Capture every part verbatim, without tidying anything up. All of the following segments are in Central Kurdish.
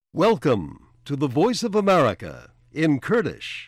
Welcome to the Voice of America in Kurdish.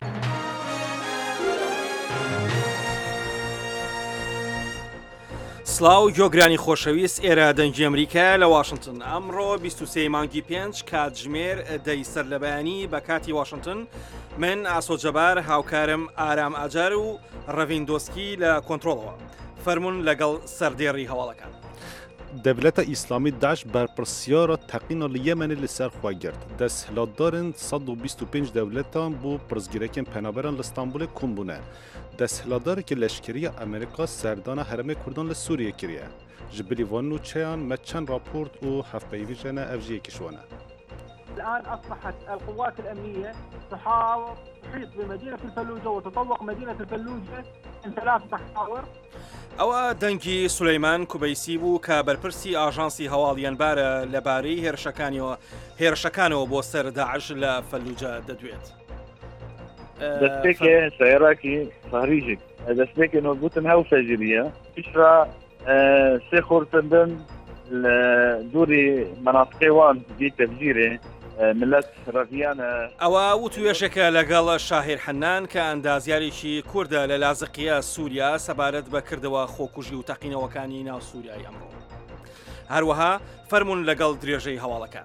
سلااو جۆگرانی خۆشەویست ئێرە دەنگی ئەمریکا لە واشنگتن ئەمڕۆ بیست و سێ مانگی پێنج کاتژمێر دەی سەر لەبەیانی بە کاتی واشنگتن من ئاسۆجەبار هاوکارم ئارام ئاجار و ڕەڤیندۆسکی لە کۆنتترۆلەوە فەرمونون لەگەڵ سەردێڕی هەواڵەکان. دەوڵەتە ئیسلامی داعش بەرپرسیارە تەقینە لە یەمەنی لەسەر خوا گرت. دەسهڵاتدارن سەد و بیست و پێنج دەوڵەتان بۆ پرسگیرێکên پەنابەران لە ستانبولê kom bûne. دەسهڵاتدارێکی لەشکریە ئەمریکا سەردana herêmê Kurdan li Sûriyê kiriye. Ji bilî van û çayan me çend raport û hevpeyvî jene ev jî yekî ji wan e. الآن أصبحت القوات الأمنية تحاول تحيط بمدينة الفلوجة وتطوق مدينة الفلوجة من ثلاث محاور. ئەوە دەنگی سولەیمان کوبەیسی بوو کە بەرپرسی ئاژانسی هەواڵیانبارە لەبارەی هێرشەکانیەوە هێرشەکانەوە بۆ سەر داعش لە فەلوجە دەدوێت. دەستێکێ سەیراکی خارجێک دەستێکێ نۆبوتن هەو فەجریە پیشرا سێ خۆرتندن لە دووری مەناطقی وان دی تەفجیرێ ملت ڕەڤیانە. ئەوە وتوێژێکە لەگەڵ شاهێر حەنان کە ئەندازیارێکی کووردە لە لازقیە سووریا سەبارەت بەکردەوە خۆکوژی و تەقینەوەکانی ناو سووریای ئەمڕۆ. هەروەها فەرمونون لەگەڵ درێژەی هەواڵەکان.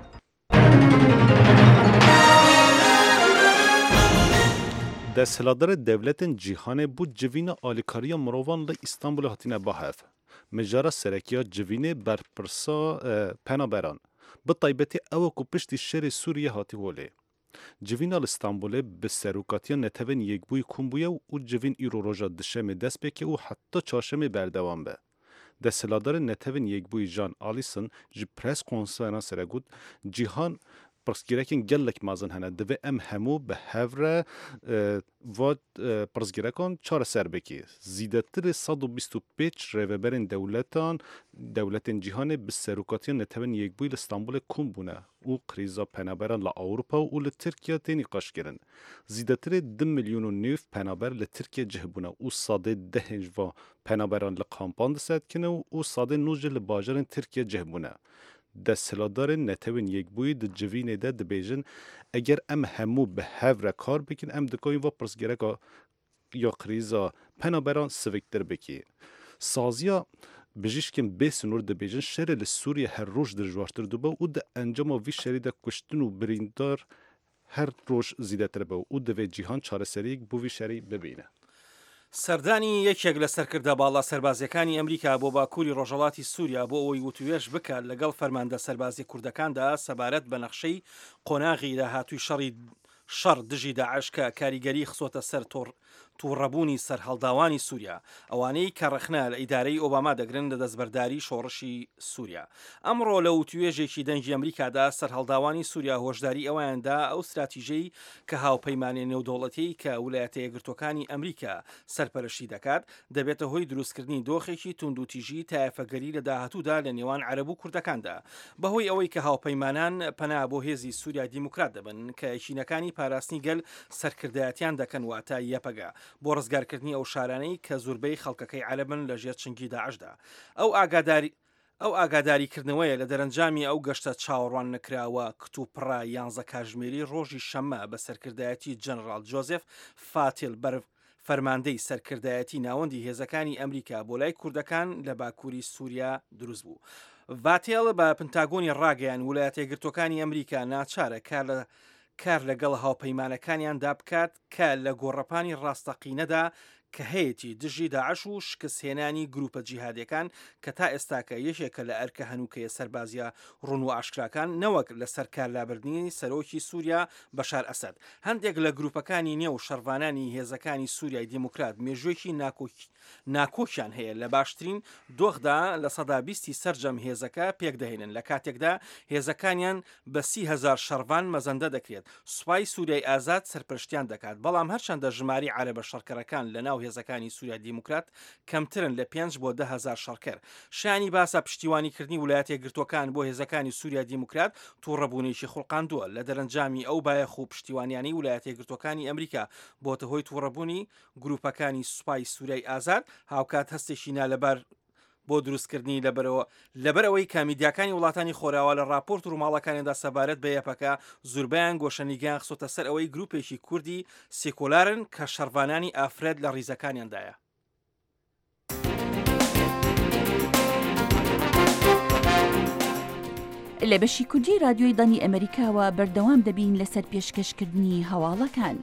دەسهڵاتدار دەوڵەتên cîhanê bû civîna alîkariya mirovan li Îstanbulê hatine bahev. Mijara serekiya civînê berpirsa penaberan. Bi taybetî ew ku piştî şerê Sûriyê hatî holê. Civîna li Stenbolê bi serokatiya netewên yekbûyî kom bûye û civîn îro roja dişemê dest pêke û heta çarşemê berdewam be. Desthilatdarên netewên yekbûyî Jan Alison ji pres konferanserê got cîhan pirsgirêkên gelek mezin hene divê em hemû bi hev re va pirsgirekan çareser bike. Zîdetirê sed û bîst û pênc rêveberên dewletan dewletên cîhanê bi serokatiya netewên yekbûyî li Stenbolê kom bûne û krîza penaberan li Ewropa û li Tirkiye tenî qaşkirin. Zîdetirê di milyon û nîv penaber li Tirkiye cih bûne û sadê dehên ji va penaberan li Kampan disetkine û sadê nû jî li bajarên Tirkiye cih bûne. Desthilatdarên netewên yekbûyî di civînê de dibêjin eger em hemû bi hev re kar bikin em dikarin va pirsgireka ya krîza penaberan siviktir bike. Saziya bijîşkên bêsînor dibêjin şerê li Sûriye her roj dijwartir dibe û di encama vî şerî de kuştin û birîndar her roj zîdetir be û divê cîhan çareseriyek bû vî şerî bibîne. سەردانی یەکێک لە سەرکردە باڵا سەربازیەکانی ئەمریکا بۆ باکووری ڕۆژهەڵاتی سووریا بۆ ئەوەی وتوێژ بکات لەگەڵ فەرماندە سەربازی کوردەکاندا سەبارەت بە نەخشەی قۆناغی داهاتووی شەڕی شەڕ دژی داعش کە کاریگەری خسۆتە سەر تۆڕ تووڕەبوونی سەر هەڵداوانی سووریا ئەوانەی کە ڕخنا لە ئیدارەی ئۆباما دەگرن لە دەستبەرداری شۆڕشی سووریا. ئەمڕۆ لە وتوێژێکی دەنگی ئەمریکادا سەر هەڵداوانی سووریا هۆشداری ئەوەیاندا ئەو استراتیژەی کە هاوپەیمانێ نێودەوڵەتەی کە ویلایەتە یەکگرتوەکانی ئەمریکا سەرپەرشتی دەکات دەبێتە هۆی دروستکردنی دۆخێکی توندوتیژی تایەفەگەری لە داهاتوودا لە نێوان عەرەب و کوردەکاندا بەهۆی ئەوەی کە هاوپەیمانان پەنا بۆ هێزی سووریا دیموکرات دەبن کە یەکینەکانی پاراستنی گەل سەرکردایەتیان دەکەن واتە یەپەگا بۆ ڕزگارکردنی ئەو شارانەی کە زۆربەی خەڵکەکەی عەرەبن لە ژێر چنگی داعشدا. ئەو ئاگاداری ئەو ئاگاداریکردنەوەیە لە دەرەنجامی ئەو گەشتە چاوەڕوان نەکراوە کتوپڕا یانزە کاژمێری ڕۆژی شەممە بە سەرکردایەتی جەنەڕاڵ جۆزێف فاتیل بەرف فەرماندەی سەرکردایەتی ناوەندی هێزەکانی ئەمریکا بۆ لای کوردەکان لە باکووری سووریا دروست بوو. ڤاتێڵ بە پنتاگۆنی ڕاگەیان ویلایەتە یەکگرتوەکانی ئەمریکا ناچارە کار لە کار لەگەڵ هاوپەیمانەکانیاندا بکات کە لە گۆڕەپانی ڕاستەقینەدا کە هەیەی دژی داعش و شکستهێنانی گروپە جیهادیەکان کە تا ئێستاکە یەکێکە لە ئەرکە هەنووکەیە سەربازیە ڕوون و ئاشکراکان نەوەک لەسەر کارلابردنی سەرۆکی سووریا بەشار ئەسەد. هەندێک لە گروپەکانی نێو شەڕوانانی هێزەکانی سووریای دیموکرات مێژوێکی ناکۆکیان هەیە لە باشترین دۆخدا لە سەدا بیستی سەرجەم هێزەکە پێکدەهێنن لە کاتێکدا هێزەکانیان بە سی هەزار شەڕوان مەزەندە دەکرێت. سوپای سووریای ئازاد سەرپەرشتیان دەکات بەڵام هەرچەندە ژماری عەرەبە شەڕکەرەکان لە ناو هێزەکانی سووریا دیموکرات کەمترن لە پێنج بۆ ده هەزار شەڕکەر. شانی باسا پشتیوانیکردنی ویلایەتە یەکگرتوەکان بۆ هێزەکانی سووریا دیموکرات تووڕەبوونێکی خوڵقاندووە لە دەرەنجامی ئەو بایەخ و پشتیوانیانی ویلایەتە یەکگرتوەکانی ئەمریکا بۆتە هۆی تووڕەبوونی گروپەکانی سوپای سووریای ئازاد هاوکات هەستێکی نا لەبەر بۆ دروستکردنی لەبەرەوە لەبەرەوەی کە میدیاکانی وڵاتانی خۆراوە لە راپۆرت و ڕووماڵەکانیدا سەبارەت بە یەپەکە زوربیان گۆشەنیگەیان خسۆتە سەر ئەوەی گروپێکی کوردی سێکۆلارن کە شەڕڤانانی ئافرەت لە ڕیزەکانیاندایە. لە بەشی کوردی رادیۆی دانی ئەمریکاوە بەردەوام دەبین لەسەر پێشکەشکردنی هەواڵەکان.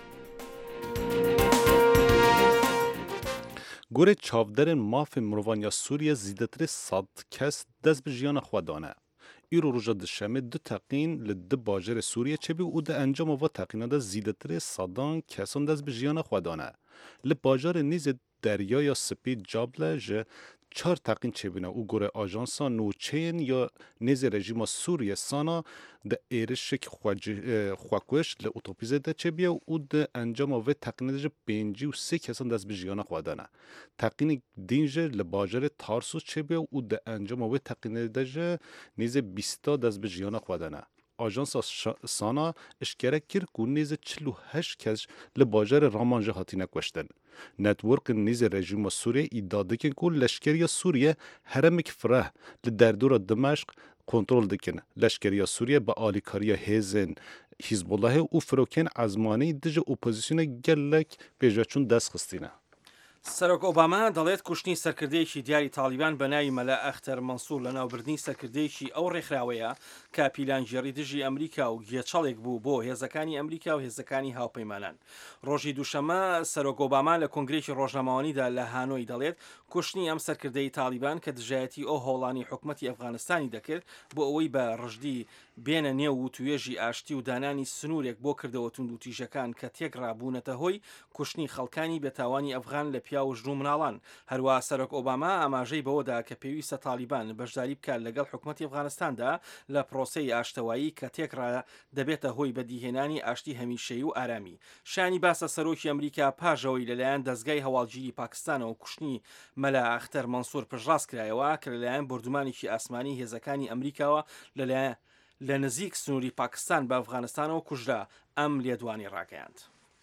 گۆرê çavderên mafê mirovan ya Sûriye zîdetirê sed kes dest bi jiyana xwe dane. Îro roja dişemê du teqîn li di bajarê Sûriye çêbû û di encama ve teqîna de zîdetirê sedan kesan dest bi jiyana xwe dane. Li bajarê nêzê deryaya Spî Cable ji çar teqîn çêbûne û gorê ajansa nûçeyên ya nêzê rejîma Sûriye sana di êrişekî xwekweş li otopîzê de çêbiye û di encama vê teqînê de ji pêncî û sê kesan dest bi jiyana xwe dane. Teqînê din jî li bajarê Tarsus çêbiye û di encama vê teqînê de ji nêzê bîsta dest bi jiyana xwe dane. Ajansa sana işkerek kir ku nêzê çil û heşt kes li bajarê Raman jî hatîne kweştin. Networkên nêzê rejîma Sûriye îdia dikin ku leşkeriya Sûriye heremekî fireh li derdora Dimeşq kontrol dikin. Leşkeriya Sûriye bi alîkariya hêzên Hîzbollahê û firokên ezmanî di ji opozisyona gelek pêşveçûn dest xistîne. سەرۆک ئۆباما دەڵێت کوشتنی سەرکردەیەکی دیاری تالیبان بە ناوی مەلا ئەختەر مەنسوور لە ناوبردنی سەرکردەیەکی ئەو ڕێکخراوەیە کە پیلانگێڕی دژی ئەمریکا و گێچەڵێک بوو بۆ هێزەکانی ئەمریکا و هێزەکانی هاوپەیمانان. ڕۆژی دووشەمە سەرۆک ئۆباما لە کۆنگرێکی ڕۆژنامەوانیدا لە هانۆی دەڵێت کوشتنی ئەم سەرکردەی تالیبان کە دژایەتی ئەو هەوڵانی حکومەتی ئەفغانستانی دەکرد بۆ ئەوەی بە ڕژدی بێنە نێو و توێژی ئاشتی و دانانی سنوورێک بۆ کردەوە تونند و تیژەکان کە تێکڕابوونەتە هۆی کوشتنی خەڵکانی بێتاوانی ئەفغان لە پیا و ژن و مناڵان. هەروە سەرۆک ئۆباما ئاماژەی بەوەدا کە پێویستە تالیبان بەشداری بکات لەگەڵ حکومەتی ئەفغانستاندا لە پرۆسەی ئاشتەوایی کە تێکڕا دەبێتە هۆی بەدیهێنانی ئاشتی هەمیشەیی و ئارامی. شانی باسە سەرۆکی ئەمریکا پاژەوەی لەلایەن دەستگای هەواڵگیری پاکستانەوە کوشتنی مەلا ئەختەر مەنسوور پشتڕاست کرایەوە کە لەلایەن بردومانێکی ئاسمانی هێزەکانی ئەمریکاوە لەلایەن لە نزیک سنووری پاکستان بە ئەفغانستانەوە کوژرا. ئەم لێدوانی ڕاگەیاند.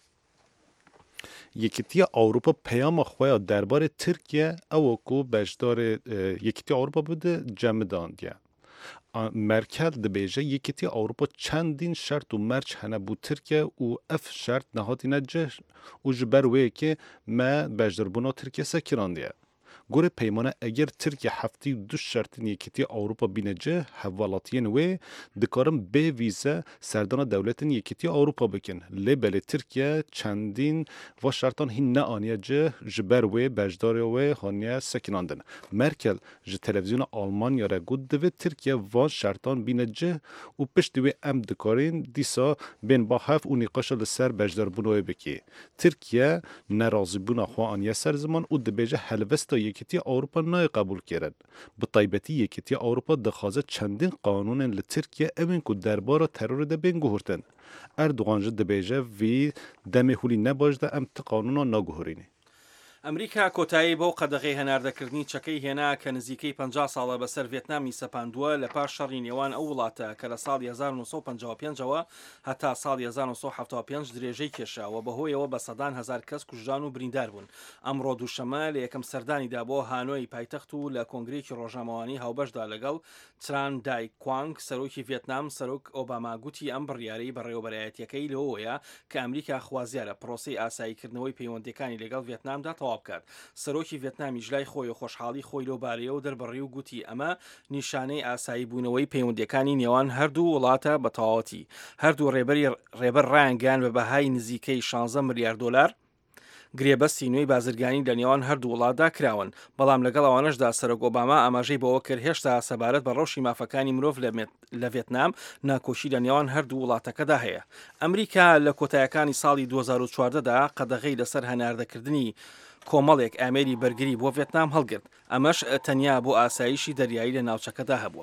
یەکێتیە ئەوروپا پەیاما خۆیان دەربارەی تورکیە ئەوە کو بەشدارێ یەکێتی ئەوروپا بده جەمداندیە. مرکل دەبێژە یەکێتی ئەوروپا چەندین شەرت و مەرج هەنە بوو تورکیە و ئەف شەرت نەهاتینە جەش و ji ber wê yekê me beşdirbûna Tirkiye sekirandiye. Gorê peymana eger Tirkiye heftî û du şertên yekîtiya Ewropa bîne cih, hevwelatiyên wê dikarin bê vîze serdana dewletên yekîtiya Ewropa bikin. Lê belê Tirkiye çendîn va şertan hîn neaniye cih ji ber wê beşdarê wê haniye sekinandin. Merkel ji televizyona Almanya re got divê Tirkiye van şertan bîne cih û piştî wê em dikarin dîsa bên bahev û nîqaşa li ser beşdarbûna wê bikî. Tirkiye nerazîbûna xwe aniye ser ziman û dibêje helvesta yekîtiya Ewropa nayê qebûl kirin. Bi taybetî yekîtiya Ewropa dixwaze çendîn qanûnên li Tirkiye evên ku derbara terorê de bên guhurtin. Erdogan jî dibêje vî demê hûlî ne baş de em ti qanûna naguhurînê. ئەمریکا کۆتایی بۆ قەدەغی هەناردەکردنی چەکەی هێنا کە نزیکەی پەنجا ساڵە بەسەر ڤێتنامی سەپاندووە لە پاش شەڕی نێوان ئەو وڵاتە کە لە ساڵی هەزار و نۆ سەد و پەنجا و پێنجەوە هەتا ساڵی هەزار و نۆ سەد و حەوتا و پێنج درێژەی کێشاوە بەهۆیەوە بە سەدان هەزار کەس کوژران و بریندار بوون. ئەمڕۆ دووشەمە لە یەکەم سەردانیدا بۆ هانۆی پایتەخت و لە کۆنگرێکی ڕۆژنامەوانی هاوبەشدا لەگەڵ تران دای کوانگ سەرۆکی ڤێتنام سەرۆک ئۆباما گوتی ئەم بڕیارەی بەڕێوەبەرایەتیەکەی لەوەیە کە ئەمریکا خوازیارە پرۆسەی ئاساییکردنەوەی پەیوەندیەکانی لەگەڵ ڤێتنامدا تەواو بکات. سەرۆکی ڤێتنامی ژلای خۆی و خۆشحاڵی خۆی لەوبارەیە و دەربڕی و گوتی ئەمە نیشانەی ئاسایی بوونەوەی پەیوەندیەکانی نێوان هەردوو وڵاتە بە تەواوەتی. هەردوو ڕێبەری ڕێبەر ڕایانگەیان بە بەهای نزیکەی شانزە ملیار دۆلار گرێبەستی نوێی بازرگانی لە نێوان هەردوو وڵاتدا کراون. بەڵام لەگەڵ ئەوانەشدا سەرۆک ئۆباما ئاماژەی بەوە کرد هێشتا سەبارەت بە ڕەوشی مافەکانی مرۆڤ لە ڤێتنام ناکۆشی لە نێوان هەردوو وڵاتەکەدا هەیە. ئەمریکا لە کۆتاییەکانی ساڵی دوو هەزار و چواردەدا قەدەغەی لەسەر هەناردەکردنی کۆمەڵێک ئامێری بەرگری بۆ ڤێتنام هەڵگرت. ئەمەش تەنیا بۆ ئاسایشی دەریایی لە ناوچەکەدا هەبووە.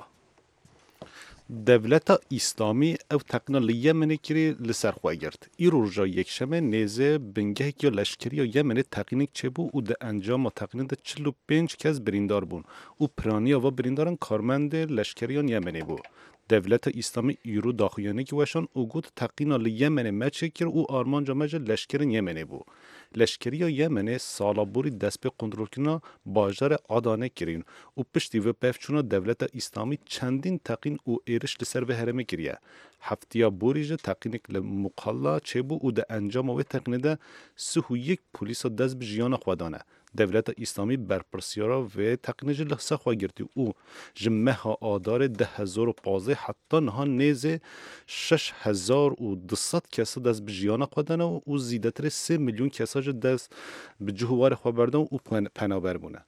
Devleta İslamî ew teqina li Yemenê kirî li ser xwe girt. Îro roja yekşemê nêzê bingehekî leşkeriya Yemenê teqînêk çêbû û di encama teqînê de çil û pênc kes birîndar bûn û piraniya ve birîndaran karmendê leşkeriyan Yemenê bû. دولت اسلامی ایرو داخویانه که وشان او گوت تقینا لیمن مچکر او آرمانجا مجل لشکرین یمنه بو لشکری یمنه سالا بوری دست به کنترل کنا باجار آدانه کرین و پشتی و پفچونا دولت اسلامی چندین تقین او ایرش لسر به هرمه کریه هفتیا بوریج تقینک لمقالا چه بو او ده انجام و تقینه ده سهو یک پولیس دست به جیان خودانه دولت اسلامی برپرسیارا و تقنیج لحظه خواه گرتی او جمعه ها آدار ده هزار و پازه حتی نها نیزه شش هزار و دست کسا دست به جیان قدنه و او زیدتر سه میلیون کسا دست به جهوار خواه بردن و او پنابر بونه.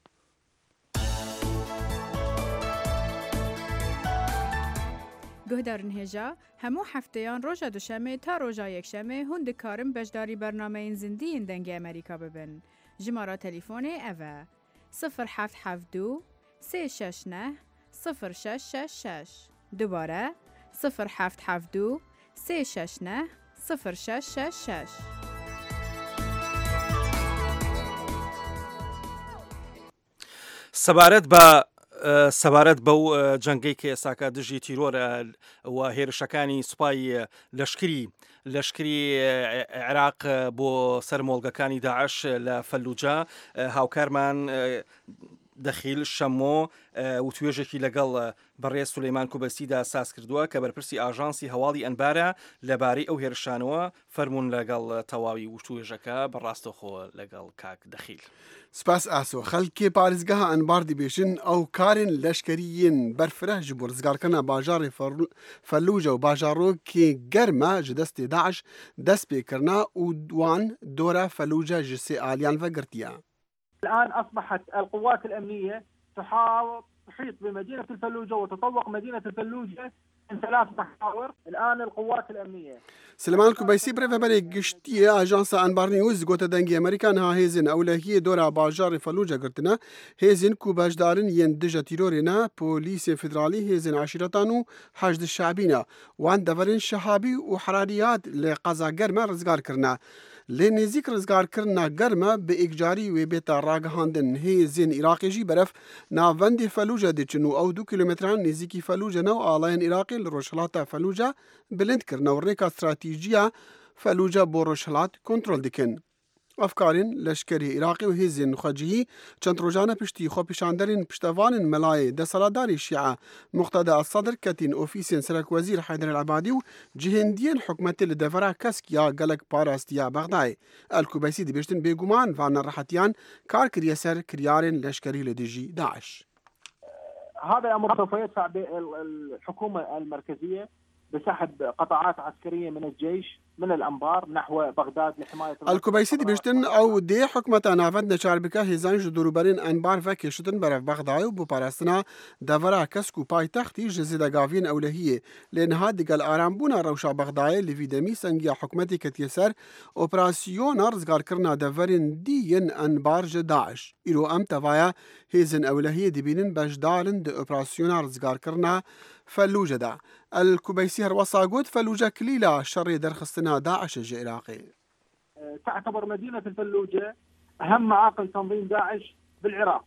گهدارن هجا همو هفتهان روژا دوشمه تا روژا یکشمه هند کارم بجداری برنامه این زندین دنگ امریکا ببن. جماره تلفن اوه صفر هفت هفت دو سه شش نه صفر شش شش شش دوباره صفر هفت هفت دو سه شش نه صفر شش شش شش. سەبارەت بە سەبارەت بەو جەنگەی کە ئێساکە دژی تیرۆرە و هێرشەکانی سوپای لەشکری لەشکری عێراق بۆ سەرمۆڵگەکانی داعش لە فەلوجە هاوکارمان دەخیل شەمۆ و توێژێکی لەگەڵ بەڕێز سولەیمان کوبەسیدا ساز کردووە کە بەرپرسی ئاژانسی هەواڵی ئەنبارە لەبارەی ئەو هێرشانەوە فەرموون لەگەڵ تەواوی وتوێژەکە بەڕاستەخۆ لەگەڵ کاک دەخیل. سپاس ئاسۆ خەڵکی پارێزگەها ئەنبار دەبێژن ئەو کارن لەشکریین بەرفرە ji بۆ ڕزگارکردنا باژارê فەلوجە و باژارۆکê گەرمە ji destê داعش دەست پێکردنا û wan dora فەلوجە ji sê aliyan veگirtiye. الآن أصبحت القوات الأمنية تحاول تحيط بمدينة الفلوجة وتطوق مدينة الفلوجة من ثلاث محاور. الآن القوات الأمنية سلمان کوبەیسی برێڤەبەرێک گشتیە ئاژانسا ئەنبار نیوز گوتە دەنگی ئەمریکان ها هێزن ئەولەهیە دۆرا باژارê فەلوجە گرتنە هێزن ku بەشدارن yên dijî tîrorê polîsê federalî hêzên aşîretan û heşd şabîne wan deverên şehabî û herariyat lê qeza germe rizgar kirine. Lê nêzik rizgarkirina germe bi êkcarî wê bêta ragihandin hêzên Iraqê jî beref navendê Felûce diçin û ew du kîlometran nêzîkî Felûce ne û alayên Iraqê li rojhilata Felûce bilind kirine û rêka stratîjiya Felûce bo rojhilat kontrol dikin. Efkarên leşkerê Iraqê û hêzên xwecihî çend rojane piştî xwepêşanderên piştevanên melayê desaladdarê Şîa Muqteda Sedr ketîn ofîsên Serokwezîr Heyder el-Ebadî û cihêndiyên hikûmetê li devera keskiya gelek parastiya Bexdayê. El-Kubeysî dibêjtin bêguman van rahetiyan kar kiriye ser kiryarên leşkerî li dijî Daeş. هذا أمر سوف يدفع بالحكومة المركزية بسحب قطاعات عسكرية من الجيش من الأنبار نحو بغداد لحماية الكوبيسي دبشتن أو دي حكمة نافد نشار بك هزان جدوروبرين أنبار فكشتن برف بغداد و بپارستنا دورا كسكو باي تختي جزيدة غافين أولهية لأنها دقال آرامبونا روشا بغداد لفيدمي سنجيا حكمتي كتيسر اوبراسيون رزگار کرنا دورين ديين أنبار جداعش إلو أم تفايا هزن أولهية دبينن بجدارن دي اوبراسيون رزگار کرنا فلوجة دا. الكوبيسي هروسا قد فلوجة كليلة شر درخستنا داعش العراقي. تعتبر مدينة الفلوجة أهم معاقل تنظيم داعش بالعراق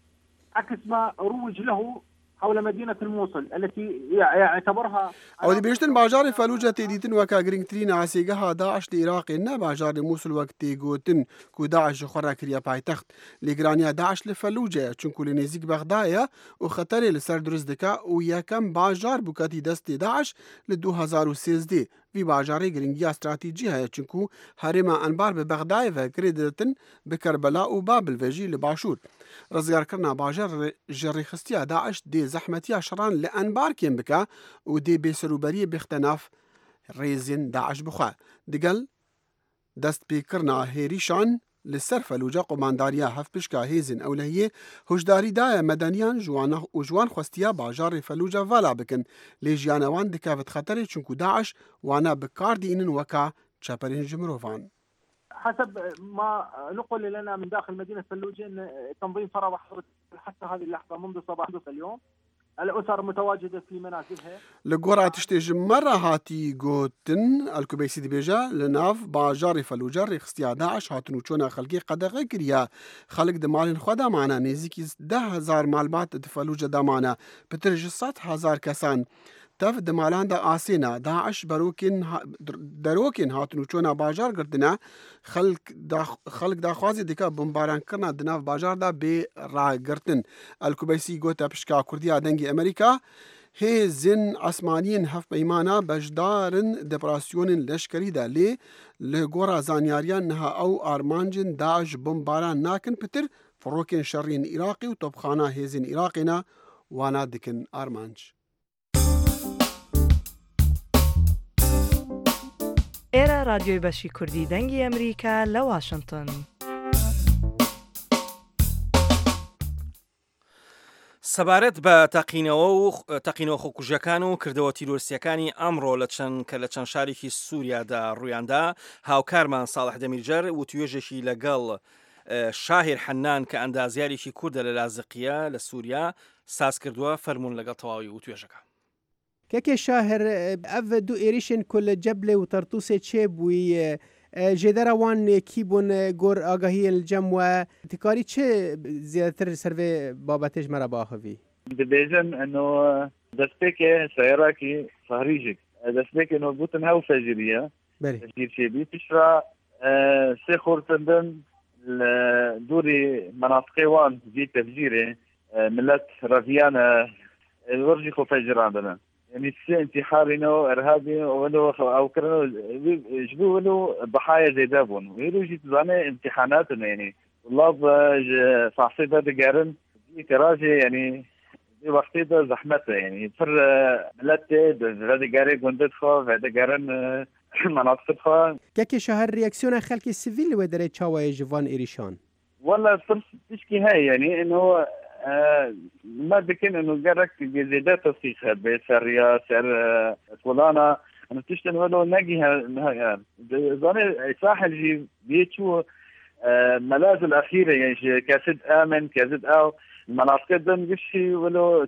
عكس ما روج له حول مدينة الموصل التي يعتبرها او دي بيشتن باجار فلوجة تيديتن وكا گرنگترين عسيگها داعش دي عراقي نا باجار موصل وقت گوتن كو داعش خورا كريا بايتخت لگرانيا داعش لفلوجة چونكو لنزيق بغدايا و خطر لسر درست دكا و يكم باجار بوكاتي دست داعش لدو هزار و سيزده وی باجاری گرنگی استراتیجی هست چونکو هرما انبار به بغداد و کردتن به کربلا و بابل و جی لباشور رزگار کرنا باجر جری خستیا داعش دی زحمتی شران لانبار کیم بکا و دی بسروبری بختناف ریزین داعش بخوا دگل دست بی کرنا هیریشان لسر فلوجة قمانداريا هف بشكا هيزن أولهية هجداري دايا مدنيان جوان وجوان خواستيا باجار فلوجة فالا بكن ليجيانوان دكافت خطري چونكو داعش وانا بكار دينن وكا تشابرين جمروفان. حسب ما نقل لنا من داخل مدينة فلوجة أن التنظيم فرض حظر حتى هذه اللحظة منذ صباح اليوم. الأسر متواجدة في منازلها. لقورة تشتيج مرة هاتي قوتن الكوبيسي دي بيجا لناف باجار فلوجة ريخستيا داعش هاتنو چونا خلقي قدغة كريا خلق دمالين خدا معنا نيزيكي ده هزار معلومات فلوجة دامانا بترج صد هزار كسان تف دمالان دا آسینا داعش بروکن دروکن هاتنو چونا باجار گردنا خلق دا خلق دا خوازی دیکا بمباران کرنا دناف باجار دا بی را گرتن الکوبیسی گوتا پشکا کردیا دنگی امریکا هی زن اسمانین هف پیمانا بجدارن دپراسیونن لشکری دا لی لگورا زانیاریان نها او آرمانجن داعش بمباران ناکن پتر فروکن شرین عراقی و طبخانه هیزن عراقینا وانا دکن آرمانج. ئێرە رادیۆی بەشی کوردی دەنگی ئەمریکا لە واشنگتن. سەبارەت بە تەقینەوە و تەقینەوە خۆکوژەکان و کردەوە تیرۆریسیەکانی ئەمڕۆ لە چەند کە لە چەند شارێکی سووریادا ڕوویاندا هاوکارمان ساڵح دەمیرجەر و توێژێکی لەگەڵ شاهێر حەنان کە ئەندازیارێکی کوردە لە لازقیە لە سووریا ساز کردووە فەرمونون لەگەڵ تەواوی و توێژەکە. كاكي شاهر اف دو ايريشن كل جبل وترطوسي تشيب وي جدرا وان كيبون غور اغاهي الجموع تكاري تشي زيادتر سرفي بابتش مرا باخوي دبيجن انه دستيكي سيراكي فهريجك دستيكي انه بوتن هاو فجريه تفجير شيبي تشرا سيخور تندن دوري مناطقي وان جي تفجيري ملت رافيانا الورجي خو فجران بنا يعني انتحار انه ارهابي ولو او كانوا يجبوا له ضحايا زي دابون ويلو جيت زاني امتحاناتنا يعني طلاب صعصيبه دقارن كراجي يعني في وقتي ده زحمته يعني فر ملتي هذا قاري قندت خو هذا قارن مناطق خو كاكي شهر رياكسيون خلق السيفيل ودري تشاوي جوان ايريشان والله صرت تشكي هاي يعني انه آه ما بكن انه قرك زيادات تصيخها بسريا سر فلانة انا تشتن ولو ناقيها نهاية زاني ساحل جي بيتشو آه ملاذ الاخيرة يعني كاسد امن كاسد او المناطق دم قشي ولو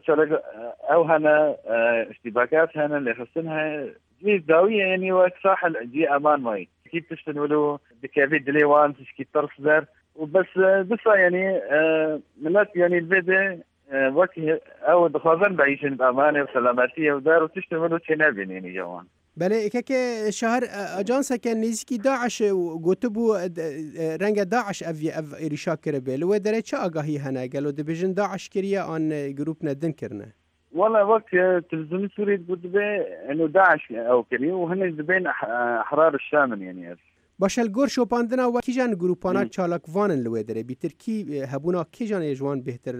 او هنا آه اشتباكات هنا اللي خصنها جي داوية يعني وقت ساحل جي امان ماي كيف تشتن ولو بكافي دليوان تشكي طرف دار وبس بس يعني آه ملات يعني البيضة آه وكي او دخوازن بعيشن بامانه وسلاماتيه ودار وتشتغلوا تنابين يعني جوان بله كاكي شهر اجانسا كان نيزكي داعش قوتبو رنگ داعش اف اف ايريشا كربه لو دري چا اگاهي هنا قالوا ديفيجن داعش كريا ان جروب ندن كرنا والله وقت تلفزيون سوري قد انه داعش او كريا وهن بين احرار الشام يعني باشل گور شوپاندنا و کیجان گروپانا چالاک وانن لوی داره بیتر کی هبونا کیجان اجوان بهتر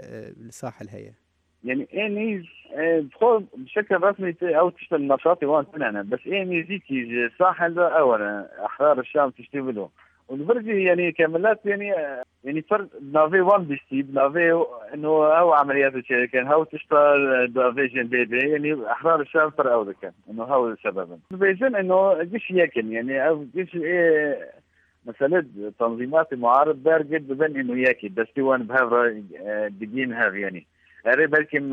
للساحل هي يعني اني بخو بشكل رسمي او تشتغل نشاطي وان انا بس اني زيكي الساحل ده اولا احرار الشام تشتغلوا والبرجي يعني كاملات يعني يعني فرد نافي وان بيستي نافي انه او عمليات كان هاو تشتغل دافيجن بيبي يعني احرار الشام فر او ذكر انه هاو السبب بيجن انه قش ياكل يعني او قش ايه مسألة تنظيمات المعارض دار قد بين انه ياكل بس وان بهذا بدين هذا يعني اري بلكن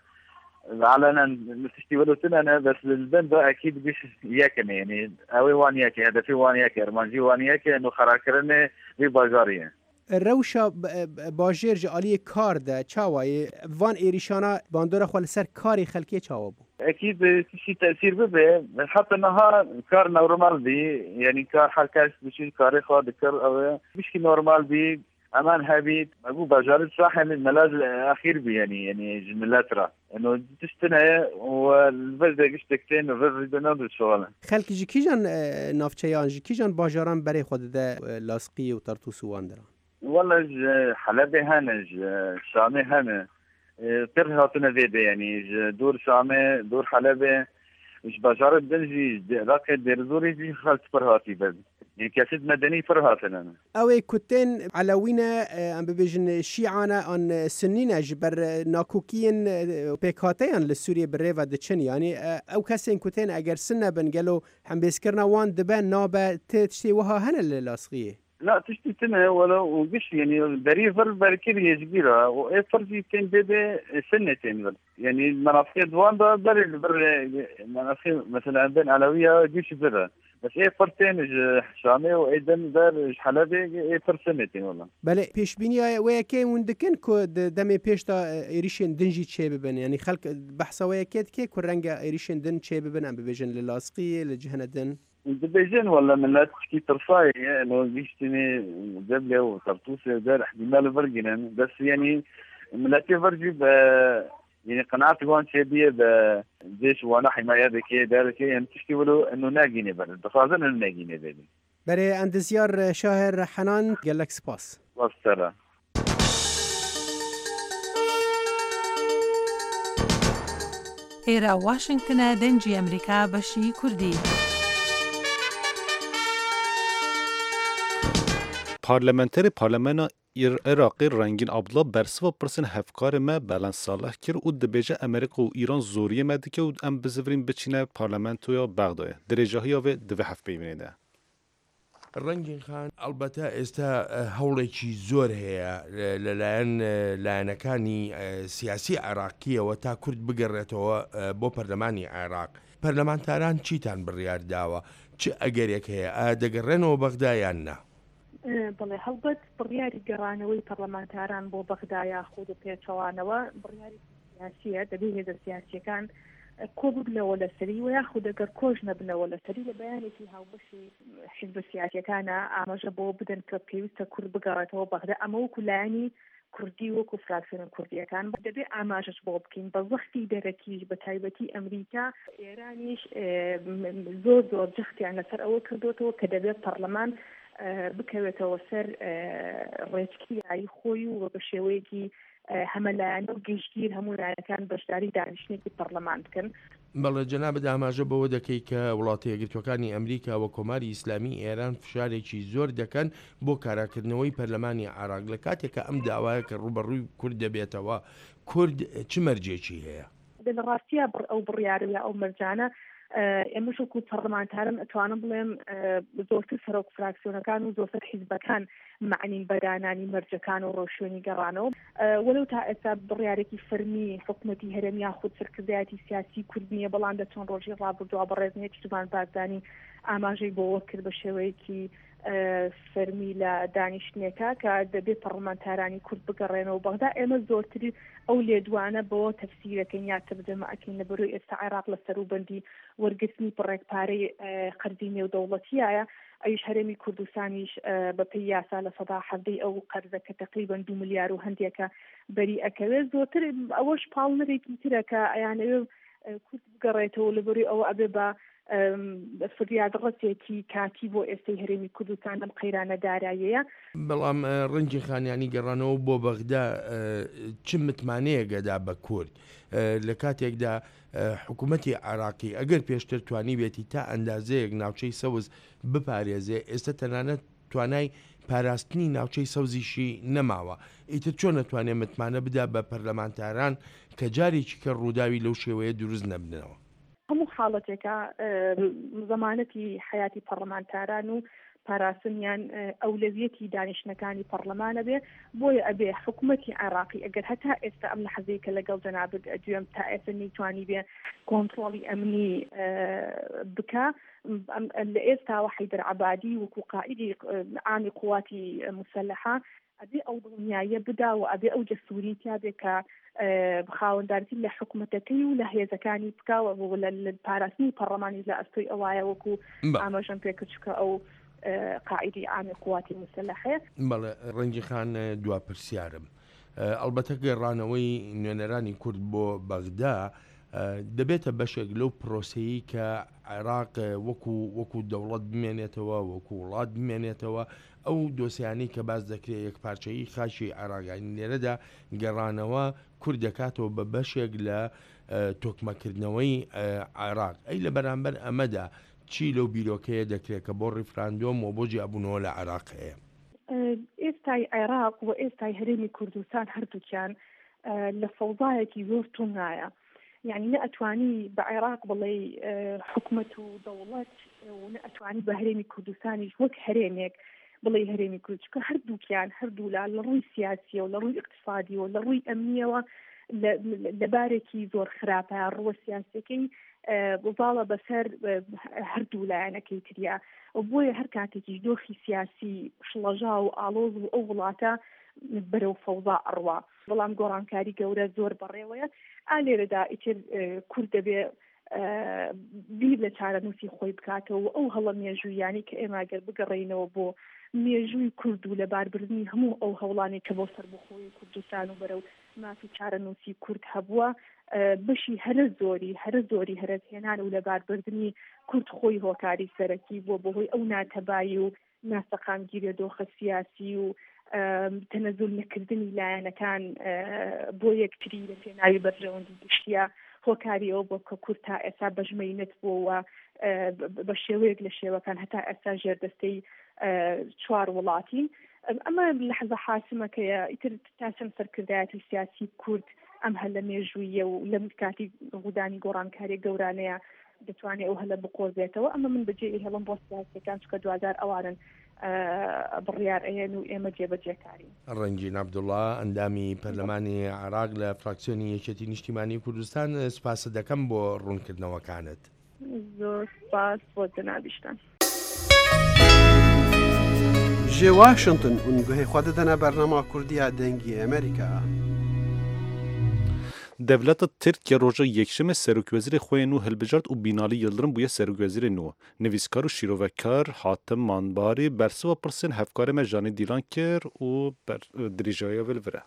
علنا نستشتي ولو سنة بس البند ده أكيد بيش ياكن يعني أوي وان ياكي هذا في وان ياكي أرمانجي وان ياكي إنه خراكرني بباجارية الروشة باجير جالية كار ده چاوي وان إيريشانا باندورا خوال سر كاري خلقية چاوبو أكيد شي تأثير ببه حتى إنها كار نورمال بي يعني كار حركاش بشي كاري خواد كار أو بشي نورمال بي امان هابي اقول باجار الساحل الملاذ الاخير بي يعني يعني جملات را انه تشتنها والبلده قشتكتين وفرد نود الشغل خلك جي كيجان نافچيان جي كيجان باجاران بري خود ده لاصقي وطرطوس واندرا والله حلبي هنا شامي هنا ترهاتنا ذي يعني دور شامي دور حلبي مش باجار الدنجي راكي دير دوري جي خالت فرهاتي بس يعني كاسد مدني فرهاتنا اوي كوتين علوينا ام ببيجن شيعانا ان سنين جبر ناكوكين بيكاتيان للسوريا بالريفا دتشن يعني او كاسين كوتين اگر سنه بنقالو هم بيسكرنا وان دبان نابه تشتي وها هنا للاصغيه لا تشتي تنه ولا وقش يعني بريفر بركير كبيره وفرجي تين بيبي سنتين يعني المناطق دوان ده بر بر مناطق مثلا بين علويه جيش برا بس ايه فرتين شامي وايضا دار حلبي ايه فرسمتين والله بله پیش بینی ویا که وندکن کو دم پیش تا ایریشن دنجی چه ببن یعنی خلق بحث ویا کد که کو رنگ ایریشن دن چه ببن ام ببیجن للاسقی لجهنه دن دبيجن ولا من لا تشكي ترفاي انه بيشتني دبله وطرطوسه دار احتمال فرقنا بس يعني من لا تفرجي ب يعني قناعتي وان شبيه بجيش وانا حمايه ذكيه دارك يعني تشكي ولو انه ناقيني بل بفاضل انه ناقيني ذي بري عند زيار شاهر حنان قال لك سباس والسلام ئێرە واشنگتنە دەنجی ئەمریکا بەشی کوردی. پارلمانتری پارلمانا عراقی رنگین عبدالله برسوا پرسن هفکار ما بلند صالح کر و دبیجه امریکا و ایران زوریه مدکه و ام بزورین بچینه پارلمانتو یا بغداد درجه های و دو هفت بیمینه. ڕەنگین خان ئەلبەتە ئێستا هەوڵێکی زۆر هەیە لەلایەن لایەنەکانی سیاسی عێراقیەوە تا کورد بگەڕێتەوە بۆ پەرلەمانی عێراق. پەرلەمانتاران چیتان بڕیار داوە؟ چ ئەگەرێک هەیە؟ ئایا دەگەڕێنەوە بەغدا یان نا؟ بڵێ هەڵبەت بڕیاری گەڕانەوەی پەرلەمانتاران بۆ بەغدا یاخود و پێچەوانەوە بڕیاری سیاسیە دەبێت هێزە سیاسیەکان کۆ ببنەوە لەسەری و یاخود دەگەر کۆژ نەبنەوە لەسەری لە بەیانێکی هاوبەشی حیزب سیاسیەکانە ئاماژە بۆ بدەن کە پێویستە کورد بگەڕێتەوە بەغدا ئەمە وەکو لایەنی کوردی وەکو فراکسیۆنە کوردیەکان دەبێت ئاماژەش بۆ بکەین بە وەختی دەرەکیش بە تایبەتی ئەمریکا ئێرانیش زۆر زۆر جەختیان لەسەر ئەوە کردوتەوە کە دەبێت پەرلەمان بکەوێتەوە سەر ڕێچکیایی خۆی و بە شێوەیەکی هەمەلایەنە و گەشتگیر هەموو لایەنەکان بەشداری دانیشتێکی پەرلەمان بکەن. بەڵێ جەنابەت ئاماژە بەوە دەکەی کە وڵاتی یەکگرتوەکانی ئەمریکا و کۆماری ئیسلامی ئێران فشارێکی زۆر دەکەن بۆ کاراکردنەوەی پەرلەمانی عێراق لە کاتێکە ئەم داوایە کە ڕوبەڕووی کورد دەبێتەوە کورد چ مەرجێکی هەیە؟ لە ڕاستیە ئەو بڕیارە ئەو مەرجانە ئێمەش وەکو پەرلەمانتارن ئەتوانم بڵێم زۆرتر سەرۆک فراکسیۆنەکان و زۆرتر حیزبەکان معنین بەدانانی مەرجەکان و ڕۆشتێنی گەڕانەوە وەلو تا ئێستا بڕیارێکی فەرمی حکوومەتی هەرێمی یاخود سەرکردایەتی سیاسی کورد نییە بەڵام دەچۆن ڕۆژی ڕابردووە بەڕێزنیە تیشتمان بازدانی ئاماژەی بۆوە کرد بە شێوەیەکی فەرمی لە دانیشتنێکە کە دەبێت پەرلەمانتارانی کورد بگەڕێنەوە بەغدا ئێمە زۆرتری ئەو لێدوانە بۆ تەفسیرەکەین یا تەرجەمە ئەکەین لە بەروی ئێستا عێراق لە سەروبەندی وەرگرتنی پڕێکپارەی قەرزی نێودەوڵەتیایە ئەویش هەرێمی کوردستانیش بەپێی یاسا لە سەدا حەزەی ئەو قەرزە کە تقریباً دو ملیار و هەندێکە بەری ئەکەوێت زۆرتر ئەوەش پاڵنەرێکی ترە کە ئەیانەوێ کورد بگەڕێتەوە لە بەروی ئەوە ئەبێ بە فریادڕەتێکی کاتی بۆ ئێستای هەرێمی کوردستان ئەم قەیرانە داراییەیە. بەڵام ڕەنگی خانیانی گەڕانەوە بۆ بەغدا چ متمانەیە گەدا بە کورد لە کاتێکدا حکوومەتی عێراقی ئەگەر پێشتر توانی بێتی تا ئەندازەیەک ناوچەی سەوز بپارێزێ ئێستا تەنانەت توانای پاراستنی ناوچەی سەوزیشی نەماوە ئیتر چۆن نەتوانێت متمانە بدا بە پەرلەمانتاران کە جارێکی کە ڕووداوی لەو شێوەیە دروست نەبنەوە. هەموو حاڵەتێکە زەمانەتی حیاتی پەرلەمانتاران و پاراستنیان ئەولەویەتی دانیشتنەکانی پەرلەمانە بێ بۆیە ئەبێ حکوومەتی عێراقی ئەگەر هەتا ئێستا ئەم لە حەزەیەکە لەگەڵ جەنابەت دوێم تا ئێستا نەیتوانی بێ کۆنتڕۆڵی ئەمنی بکە لە ئێستاوە حەیدەر عەبادی وەکو قائیدی عامی قواتی مسلحە ئەبێ ئەو دڵنیاییە بدا و ئەبێ ئەو جەسووری تیا بێ کە بخاوەنددارتی لە حکوومەتەکەی و لە هێزەکانی بکاوە لە پاراستنی پەرلەمانی لە ئەستۆی ئەوایە وەکو ئاماژەم پێکردکە ئەو قائیدی عامی قواتی مسلحەیە. بەڵێ ڕەنگی خان دوا پرسیارم ئەلبەتە گەڕانەوەی نوێنەرانی کورد بۆ بەغدا دەبێتە بەشێک لەو پرۆسەیی کە عێراق وەکو وەکو دەوڵەت بمێنێتەوە وەکو وڵات بمێنێتەوە ئەو دۆسیانی کە باز دەکرێت یەکپارچەیی خاشی عێراقیانی لێرەدا گەڕانەوە کورد دەکاتەوە بە بەشێک لە تۆکمەکردنەوەی عێراق ئەی لە بەرامبەر ئەمەدا چی لەو بیرۆکەیە دەکرێت کە بۆ ڕیفراندۆم و بۆ جیابوونەوە لە عێراق هەیە؟ ئێستای عێراق و ئێستای هەرێمی کوردستان هەردووکیان لە فەوزایەکی زۆر تونایە یعنی نە ئەتوانی بە عێراق بڵێ حکوومەت و دەوڵەت و نە ئەتوانی بە هەرێمی کوردستانیش وەک هەرێمێک بڵێ هەرێمی کورد چکە هەردووکیان هەردوولا لە ڕووی سیاسیە و لە ڕووی اقتصادی و لە ڕووی ئەمنیەوە لەبارێکی زۆر خراپە ڕووە سیاسەکەی بڵە بەسەر هەردوو لایەنەکەی تریە بۆیە هەر کاتێکیش دۆخی سیاسی شڵەژا و ئاڵۆز و ئەو وڵاتە بەرەو فەوزا ئەڕوا بەڵام گۆڕانکاری گەورە زۆر بەڕێوەیە ئالێرەدا ئیتر کورد دەبێ بیر لە چارەنووسی خۆی بکاتەوە ئەو هەڵە مێژوویانی کە ئێماگەر بگەڕێینەوە بۆ مێژووی کورد و لەباربردنی هەموو ئەو هەوڵانی کە بۆ سەربەخۆی کوردستان و بەرەو مافی چارەنووسی کورد هەبووە بەشی هەرە زۆری هەرە زۆری هەرەهێنان و لەباربردنی کورد خۆی هۆکاری سەرەکی بۆ بەهۆی ئەو ناتەبایی و ناسەقامگیری دۆخە سیاسی و تەنەزول نەکردنی لایەنەکان بۆ یەکتری لە پێناوی بەرژەوەندی گشتیە هۆکاری ئەو بۆ کە کورد تا ئێستا بەژمەینەت بۆەوە بە شێوەیەک لە شێوەکان هەتا ئێستا ژێردەستەی چوار وڵاتی ئەمە لەحەزە حاسمەکەیە ئیتر تا چەند سەرکردایەتی سیاسی کورد ئەم هەلە مێژوویە و لەم کاتی ڕوودانی گۆڕانکاری گەورانەیە دەتوانێت ئەو هەلە بقۆزێتەوە ئەمە من بەجێ هەڵم بۆ سیاسەکان چکە دوادار ئەوانن بڕیار ئەیەن و ئێمە جێبەجێکارین. ڕەنگین عەبدوڵڵا ئەندامی پەرلەمانی عێراق لە فراکسیۆنی یەکێتی نیشتیمانی کوردستان سپاسە دەکەم بۆ ڕوونکردنەوەکانت. زۆر سپاس بۆ جەنابیشتان. ji Washington û guhê xwe didine bernama Kurdiya dengê Amerîka. Devleta Tirkiye roja yekşeme Serokvezîrê xwe nû hilbijart û Binalî Yıldırım bûye serokvezîrê nû. Nivîskar û şîrovekar Hatim Manbarî bersiva pirsên hevkarê me Janî Dîlan kir û dirîjaya wê li vir e.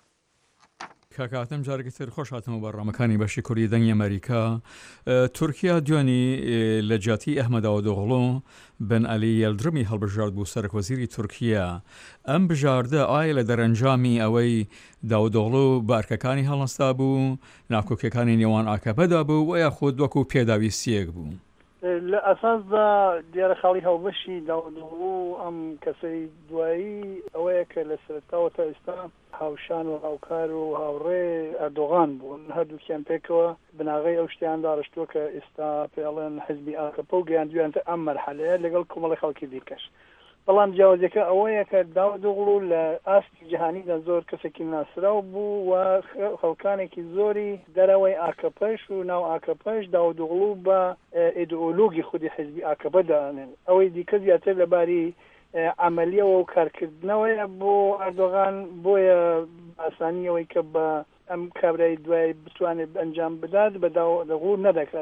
کاکاتم جارێکی تر خۆش هاتمەوە بەڕامەکانی بەشی کوردی دەنگی ئەمریکا. تورکیا دوانی لە جیاتی ئەحمەد داوودۆغڵۆ بن عەلی یەلدرمی هەڵبژارد بوو سەرۆکوەزیری تورکیا. ئەم بژاردە ئایا لە دەرەنجامی ئەوەی داوودۆغڵۆ بارکەکانی هەڵنەستا بوو ناکۆکیەکانی نێوان ئاکەپەدا بوو و یاخود وەکو پێداویستیەک بوو؟ لە ئەساسدا دیارە خاڵی هەڵبەشی داوودۆغڵۆ ئەم کەسەی دوایی ئەوەیە کە لە سەرەتاوە تا ئێستا هاوشان و هاوکار و هاوڕێ ئەردۆغان بوون هەردووکیان پێکەوە بناغی ئەو شتیان داڕشتووە کە ئێستا پێڵێن حزبی ئاکەپە و گەیاندویانتە ئەم مەرحەلەیە لەگەڵ کۆمەڵی خەڵکی دیکەش. بەڵام جیاوازیەکە ئەوەیە کە داوودۆغڵۆ لە ئاستی جیهانیدا زۆر کەسێکی ناسراو بوو و خەڵکانێکی زۆری دەرەوەی ئاکەپەش و ناو ئاکەپەش داوودۆغڵۆ بە ئیدئۆلۆگی خودی حزبی ئاکەپە دانێن. ئەوەی دیکە زیاتر لەباری عملیەوە و کارکردنەوەیە بۆ ئەردۆغان بۆیە ئاسانیەوەی کە بە ئەم کابرای دوای بتوانێت ئەنجام بدات بە داوودۆغڵۆ نەدەکات.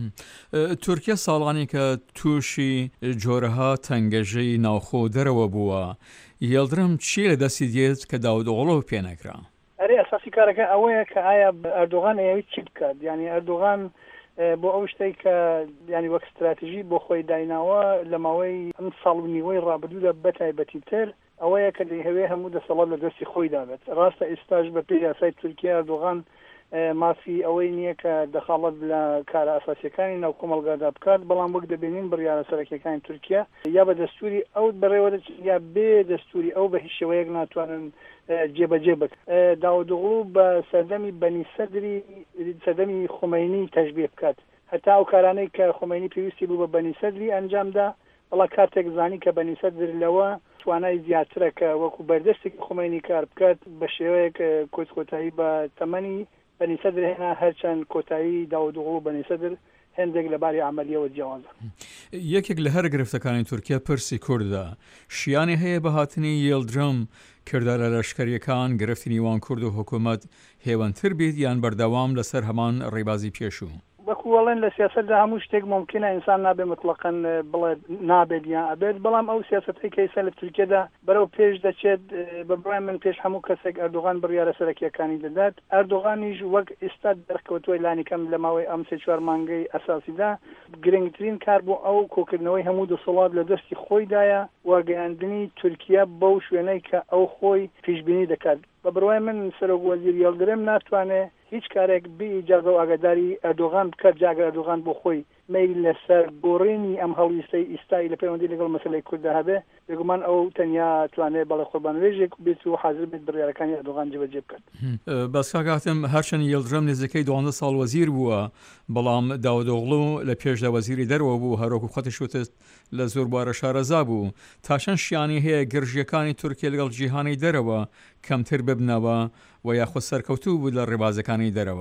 تورکیا ساڵانی کە تووشی جۆرەها تەنگەژەی ناوخۆ دەرەوە بووە یەلدرم چی لە دەستی دێت کە داوودۆغڵۆ پێ نەکرا؟ ئەرێ ئەساسی کارەکە ئەوەیە کە ئایا ئەردۆغان ئەوەی چی بکات؟ یعنی ئەردۆغان بۆ ئەو شتێک کە ینی وەک استراتیژی بۆ خۆی دایناوە لە ماوەی ئەم ساڵ و نیوەی ڕابردوودا بەتایبەتی تر ئەوەیە کە دەیهەوێ هەموو دەسەڵات لە دەستی خۆی دابێت. ڕاستە ئێستاش بە پێی یاسای تورکیا ئەردۆغان مافی ئەوەی نییە کە دەخاڵەت لە کارە ئاساسیەکانی ناو کۆمەڵگادا بکات بەڵام وەک دەبینین بڕیارە سەرەکیەکانی تورکیا یا بە دەستوری ئەو بەڕێوە یا بێ دەستوری ئەو بە هیچ شێوەیەک ناتوانن جێبەجێ بک. داوودۆغڵۆ بە سەردەمی بەنی سەدری سەردەمی خۆمەینی تەشبیه بکات هەتا ئەو کارانەی کە خۆمەینی پێویستی بوو بە بەنی سەدری ئەنجامدا بەڵام کاتێک زانی کە بەنی سەدر لەوە توانای زیاترە کە وەکو بەردەستێکی خۆمەینی کار بکات بە شێوەیەک کۆچکۆتایی بە تەمەنی بەنی سەدر هێنا هەرچەند کۆتایی داوودۆغڵۆ بەنی سەدر هەندێک لەباری عملیەوە جیاوازە. یەکێک لە هەر گرفتەکانی تورکیا پرسی کوردە شیانی هەیە بە هاتنی یەلدرم کردارە لەشکریەکان گرفتی نیوان کورد و حکوومەت هێوەنتر بیت یان بەردەوام لەسەر هەمان ڕێبازی پێشوو؟ بەکوڵێن لە سیاستدا هەموو شتێک ممکنە ئینسان نابێ مطلقاً بڵێ نابێت یان ئەبێت بەڵام ئەو سیاسەتی کە ئێستا لە تورکیادا بەرەو پێش دەچێت بە بڕای من پێش هەموو کەسێک ئەردۆغان بڕیارە سەرەکیەکانی دەدات. ئەردۆغانیش وەک ئێستا دەرکەوتووە لانی کەم لە ماوەی ئەم سێ چوار مانگەی ئەساسیدا گرنگترین کار بۆ ئەو کۆکردنەوەی هەموو دەسەڵات لە دەستی خۆیدایە وەگەیاندنی تورکیا بەو شوێنەی کە ئەو خۆی پیشبینی دەکات. بە بڕای من سەرۆکوەزیر یەلدرم ناتوانێت هیچ کارێک بی ئیجازە و ئاگاداری ئەردۆغان بکات جاگە ئەردۆغان بۆ خۆی میل لەسەر گۆڕینی ئەم هەڵویستەی ئیستایی لە پەیوەندی لەگەڵ مەسەلەی کورددا هەبێ بێگومان ئەو تەنیا توانێت بەڵێ قوربانوێژێک بێت و حاضر بێت بڕیارەکانی ئەردۆغان جێبەجێ بکات. بەس کاکاتم هەرچەند یەلدرم نزیکەی دوانزە ساڵ وەزیر بووە بەڵام داوودۆغڵۆ لە پێشدا وەزیری دەرەوە بوو هەروەکو خەتیش وتت لە زۆر بوارە شارەزا بوو تا چەند شیانی هەیە گرژیەکانی تورکیا لەگەڵ جیهانی دەرەوە کەمتر ببنەوە و یاخود سەرکەوتوو بوو لە ڕێبازەکانی دەرەوە؟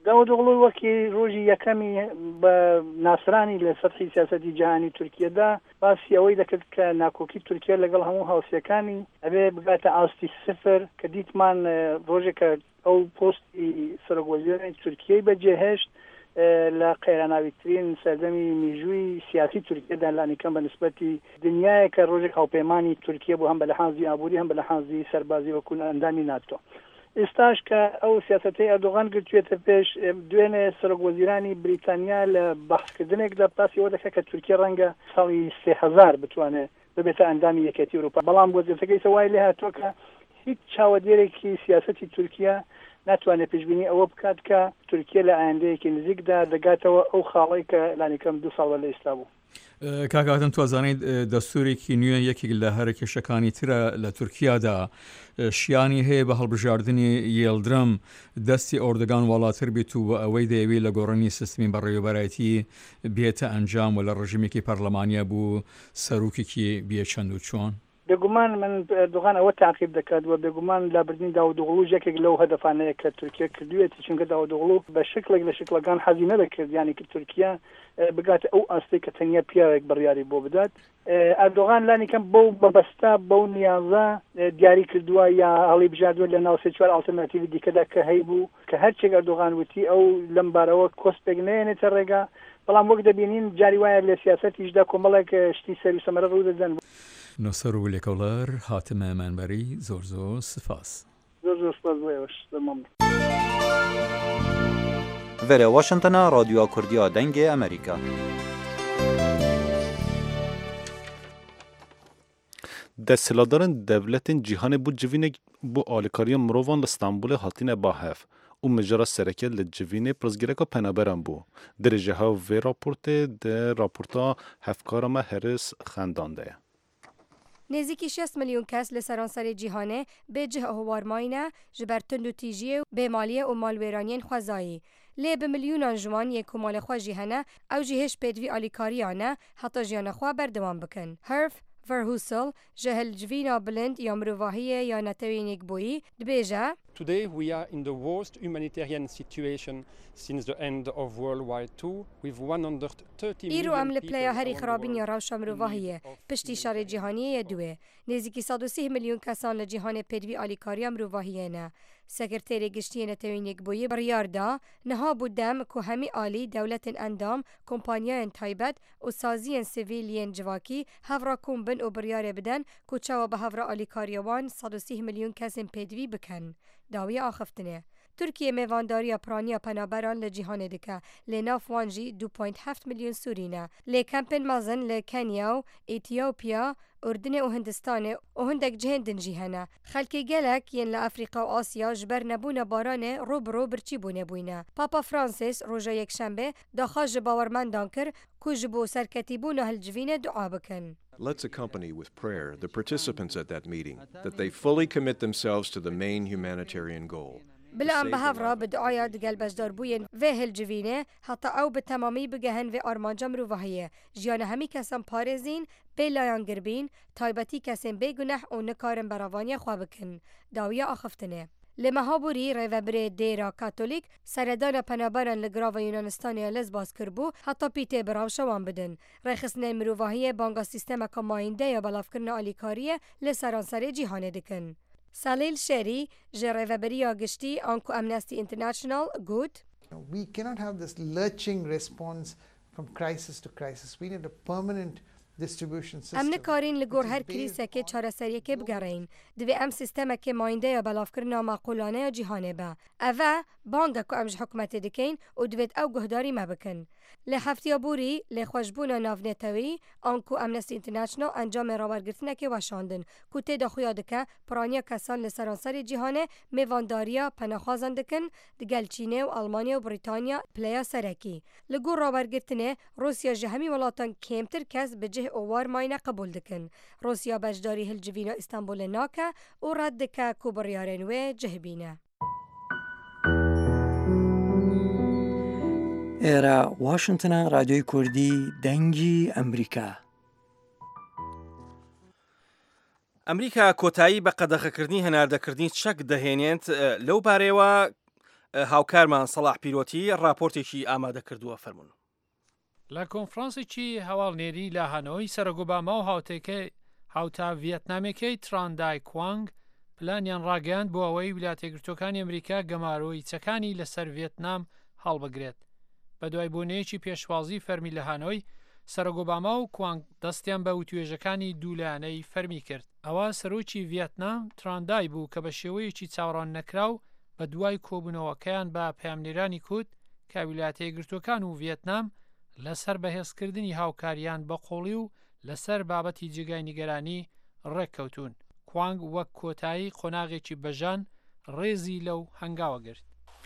داودۆغڵۆ وەکی ڕۆژی یەکەمی بە ناسرانی لە سەرحی سیاسەتی جیهانی تورکیەدا باسی ئەوەی دەکرد کە ناکۆکی تورکیا لەگەڵ هەموو هاوسەکانی ئەبێ بگاتە ئاستی سفر کە دیتمان ڕۆژێکە ئەو پۆستی سەرۆکوەزیرانی تورکیای بەجێهێشت لە قەیراناویترین سەردەمی میژووی سیاسی تورکیەدا لانیکەم بە نسبەتی دنیایە کە ڕۆژێک هاوپەیمانی تورکیە بوو هەم بە لەحاظی ئابووری هەم بە لەحاظی سەربازی وەکو ئەندامی ناتۆ. ئێستاش کە ئەو سیاسەتەی ئەردۆغان گرتوێتە پێش دوێنێ سەرۆکوەزیرانی بریتانیا لە بەحثکردنێکدا باسی ئەوە دەکات کە تورکیا ڕەنگە ساڵی سێ هەزار بتوانێت ببێتە ئەندامی یەکێتی ئەوروپا، بەڵام وەزیرەکەی سەوای لێ هاتووە کە هیچ چاوەدێرێکی سیاسەتی تورکیا ناتوانێت پێشبینی ئەوە بکات کە تورکیا لە ئایندەیەکی نزیکدا دەگاتەوە ئەو خاڵی کە لانیکەم دو ساڵ لە ئێستا بوو. کاکاتم توازانیت دەستورێکی نوێ یەکێک لە هەرە کێشەکانی ترە لە تورکیادا شیانی هەیە بە هەڵبژاردننی یێلدرم دەستی ئۆردەگان وڵاتر بیت و ئەوەی دەیەوێت لە گۆڕانی سیستمی بەڕێوەبەرایەتی بێتە ئەنجام و لە ڕژیمێکی پەرلەمانیا بوو سەرۆکێکی بێچەند و چۆن. بێگومان من دوغان ئەوە تاقیب دەکات و بێگومان لابردنی داودۆغڵو یەکێک لەو هەدەفانەیە کە تورکیا کردوێتی چونکە داودۆغڵو بە شکلێک لە شکلەکان حەزی نەدەکرد یانی کە تورکیا بگاتە ئەو ئاستی کە تەنیا پیاوێک بڕیاری بۆ بدات. ئەردۆغان لانیکەم بەو بەبەستا بەو نیازە دیاری کردووە یا هەڵی بژاردووە لە ناو سێ چوار ئالتەرناتیڤی دیکەدا کە هەی بوو کە هەرچێک ئەردۆغان وتی ئەو لەم بارەوە کۆستێک نێنێتە ڕێگا، بەڵام وەک دەبینین جاری وایە لە سیاسەتیشدا کۆمەڵێک شتی سەری سەمەرە ڕوو دەدەن. نۆسەر و لێکەوڵەر هاتمە مەنبەری زۆر زۆر سپاس. زۆر زۆر سپاس بۆیەوەش دەمەم. Vere Washington'a Radyoya Kurdiya Dengê Amerîka. Desthilatdarên devletên cîhanê bû civînek bû alîkariya mirovan li Stenbolê hatine bahev û mijara sereke li civînê pirsgirêka penaberan bû. Dirêje hev vê raportê de raporta hevkara me Heris Xendan de ye. نزیکی شصت میلیون کس li seranserê cîhanê bê cih hwarmayî ji ber tund û tîjiyê bê maliyê û malwêraniyên xwezayî. Lê bi milyonan jiwan yê ku malê xwe jî hene ew jî hêj pêdivî alîkariyan e heta jiyana xwe berdewam bikin. Herf Verhusel ji hilcivîna bilind ya mirovahiyê ya netewên yekbûyî dibêje Today we are in the worst humanitarian situation since the end of World War Two with one hundred thirty million îro em li pleya herî xirabîn ya rewşa mirovahiyê piştî şerê cîhaniyê duê. Nêzîkî sed û sih milyon kesan li cîhanê pêdivî alîkariya mirovahiyê ne. Sekreterê Giştiyên Netewên Yekbûyî biryar da niha bû dem ku hemî alî dewletên endam, kompanyayên taybet û saziyên sivîliyên civakî hevra kom bin û biryarê bidin ku çawa bi hevra alîkariya wan sed û sih milyon kesên pêdivî bikin. Dawiya axiftinê. Tirkiye mêvandariya piraniya penaberan li cîhanê dike. Lê nav wan jî du point heft milyon Sûrî ne. Lê kempên mezin li Kenya û Etiyopya, Urdinê û Hindistanê û hindek cihên din jî hene. Xelkê gelek yên li Efrîqa û Asya ji ber nebûna baranê rû bi rû birçîbûnê bûne. Papa Francis roja yekşembe daxwaz ji bawermendan kir ku ji bo serketîbûna hilcivînê dua bikin. Let's accompany with prayer the participants at that meeting that they fully commit themselves to the main humanitarian goal. Bila em bi hevra bi duaya digel bejdarbûyên vê hilcivînê heta ew bi temamî bigehin vê armanca mirovahiyê. Jiyana hemî kesan parêzîn, bê layan girbîn, taybetî kesên bêguneh û nikarin beravaniya xwe bikin. Dawiya axiftinê. Li Mehaborî rêveberê Dêra Katolîk seredana penaberan li grava Yunanistanê ya Lesbos kirbû heta pîtê bi rewşa wan bidin. Rêxistinên mirovahiyê banga sîstemeka mayînde ya belavkirina alîkariyê li seranserê cîhanê dikin. Salil Sherry ji rêveberiya giştî an ku Amnesty International got We cannot have this lurching response from crisis to crisis. We need a permanent distribution system. Em nikarin li gor her krîsekê çareseriyekê bigerîn. Divê em sîstemekê mayînde ya belavkirina maqûlane ya cîhanê be. Ev e banga ku em ji hikûmetê dikin û divêt ew guhdarî me bikin. Li heftiya borî lêxweşbûna navnetewî an ku Amnesty International encamê rawergirtinekê weşandin ku têda xuya dike piraniya kesan li seranserê cîhanê mêvandariya penaxwazan dikin digel Çînê û Almanya û Brîtanya pleya serekî. Li gor rawergirtinê Rûsya ji hemî welatan kêmtir kes bi cih û warmayîne qebûl dikin. Rûsya beşdarî hilcivîna Îstanbulê nake û red dike ku biryarên wê cih bîne. ئێرە واشنگتنە رادیۆی کوردی دەنگی ئەمریکا. ئەمریکا کۆتایی بە قەدەغەکردنی هەناردەکردنی چەک دەهێنێت لەو بارەوە هاوکارمان سەلاح پیرۆتی ڕاپۆرتێکی ئامادە کردووە فەرمونون. لە کۆنفرانسێکی هەواڵنێری لە هانۆی سەرۆگۆباما و هاوتێکە هاوتا ڤێتنامێکەی تراندای کوانگ پلانیان ڕاگەیاند بۆ ئەوەی ویلایەتە یەکگرتووەکانی ئەمریکا گەمارۆی چەکانی لەسەر ڤێتنام هەڵبگرێت. بە دوای بۆنەیەکی پێشوازی فەرمی لە هانۆی سەرۆگۆباما و کوانگ دەستیان بە وتوێژەکانی دوولانەی فەرمی کرد. ئەوە سەرۆکی ڤێتنام تراندای بوو کە بە شێوەیەکی چاوەڕان نەکراو بە دوای کۆبوونەوەکەیان بە پەیامنێرانی کوت کە ویلایەتە یەکگرتووەکان و ڤێتنام لەسەر بەهێزکردنی هاوکاریان بە قۆڵی و لەسەر بابەتی جێگای نیگەرانی ڕێککەوتون. کوانگ وەک کۆتایی قۆناغێکی بەژان ڕێزی لەو هەنگاوە گرت.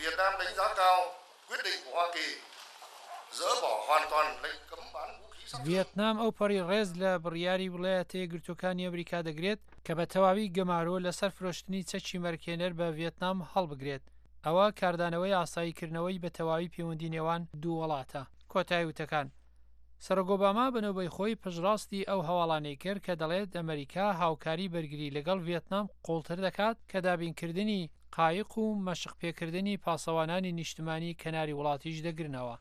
ڤێتنام ئەو پەڕی ڕێز لە بڕیاری وڵایەتە یەکگرتووەکانی ئەمریکا دەگرێت کە بە تەواوی گەمارۆ لەسەر فرۆشتنی چەکی مەرکێنەر بە ڤێتنام هەڵبگرێت. ئەوە کاردانەوەی ئاساییکردنەوەی بە تەواوی پەیوەندی نێوان دوو وڵاتە. کۆتایی وتەکان سەرۆگۆباما بنەوەی خۆی پشڕاستی ئەو هەواڵانەی کرد کە دەڵێت ئەمریکا هاوکاری بەرگری لەگەڵ ڤێتنام قوڵتر دەکات کە دابینکردنی قایق و مەشق پێکردنی پاسەوانانی نیشتمانی کەناری وڵاتیش دەگرنەوە.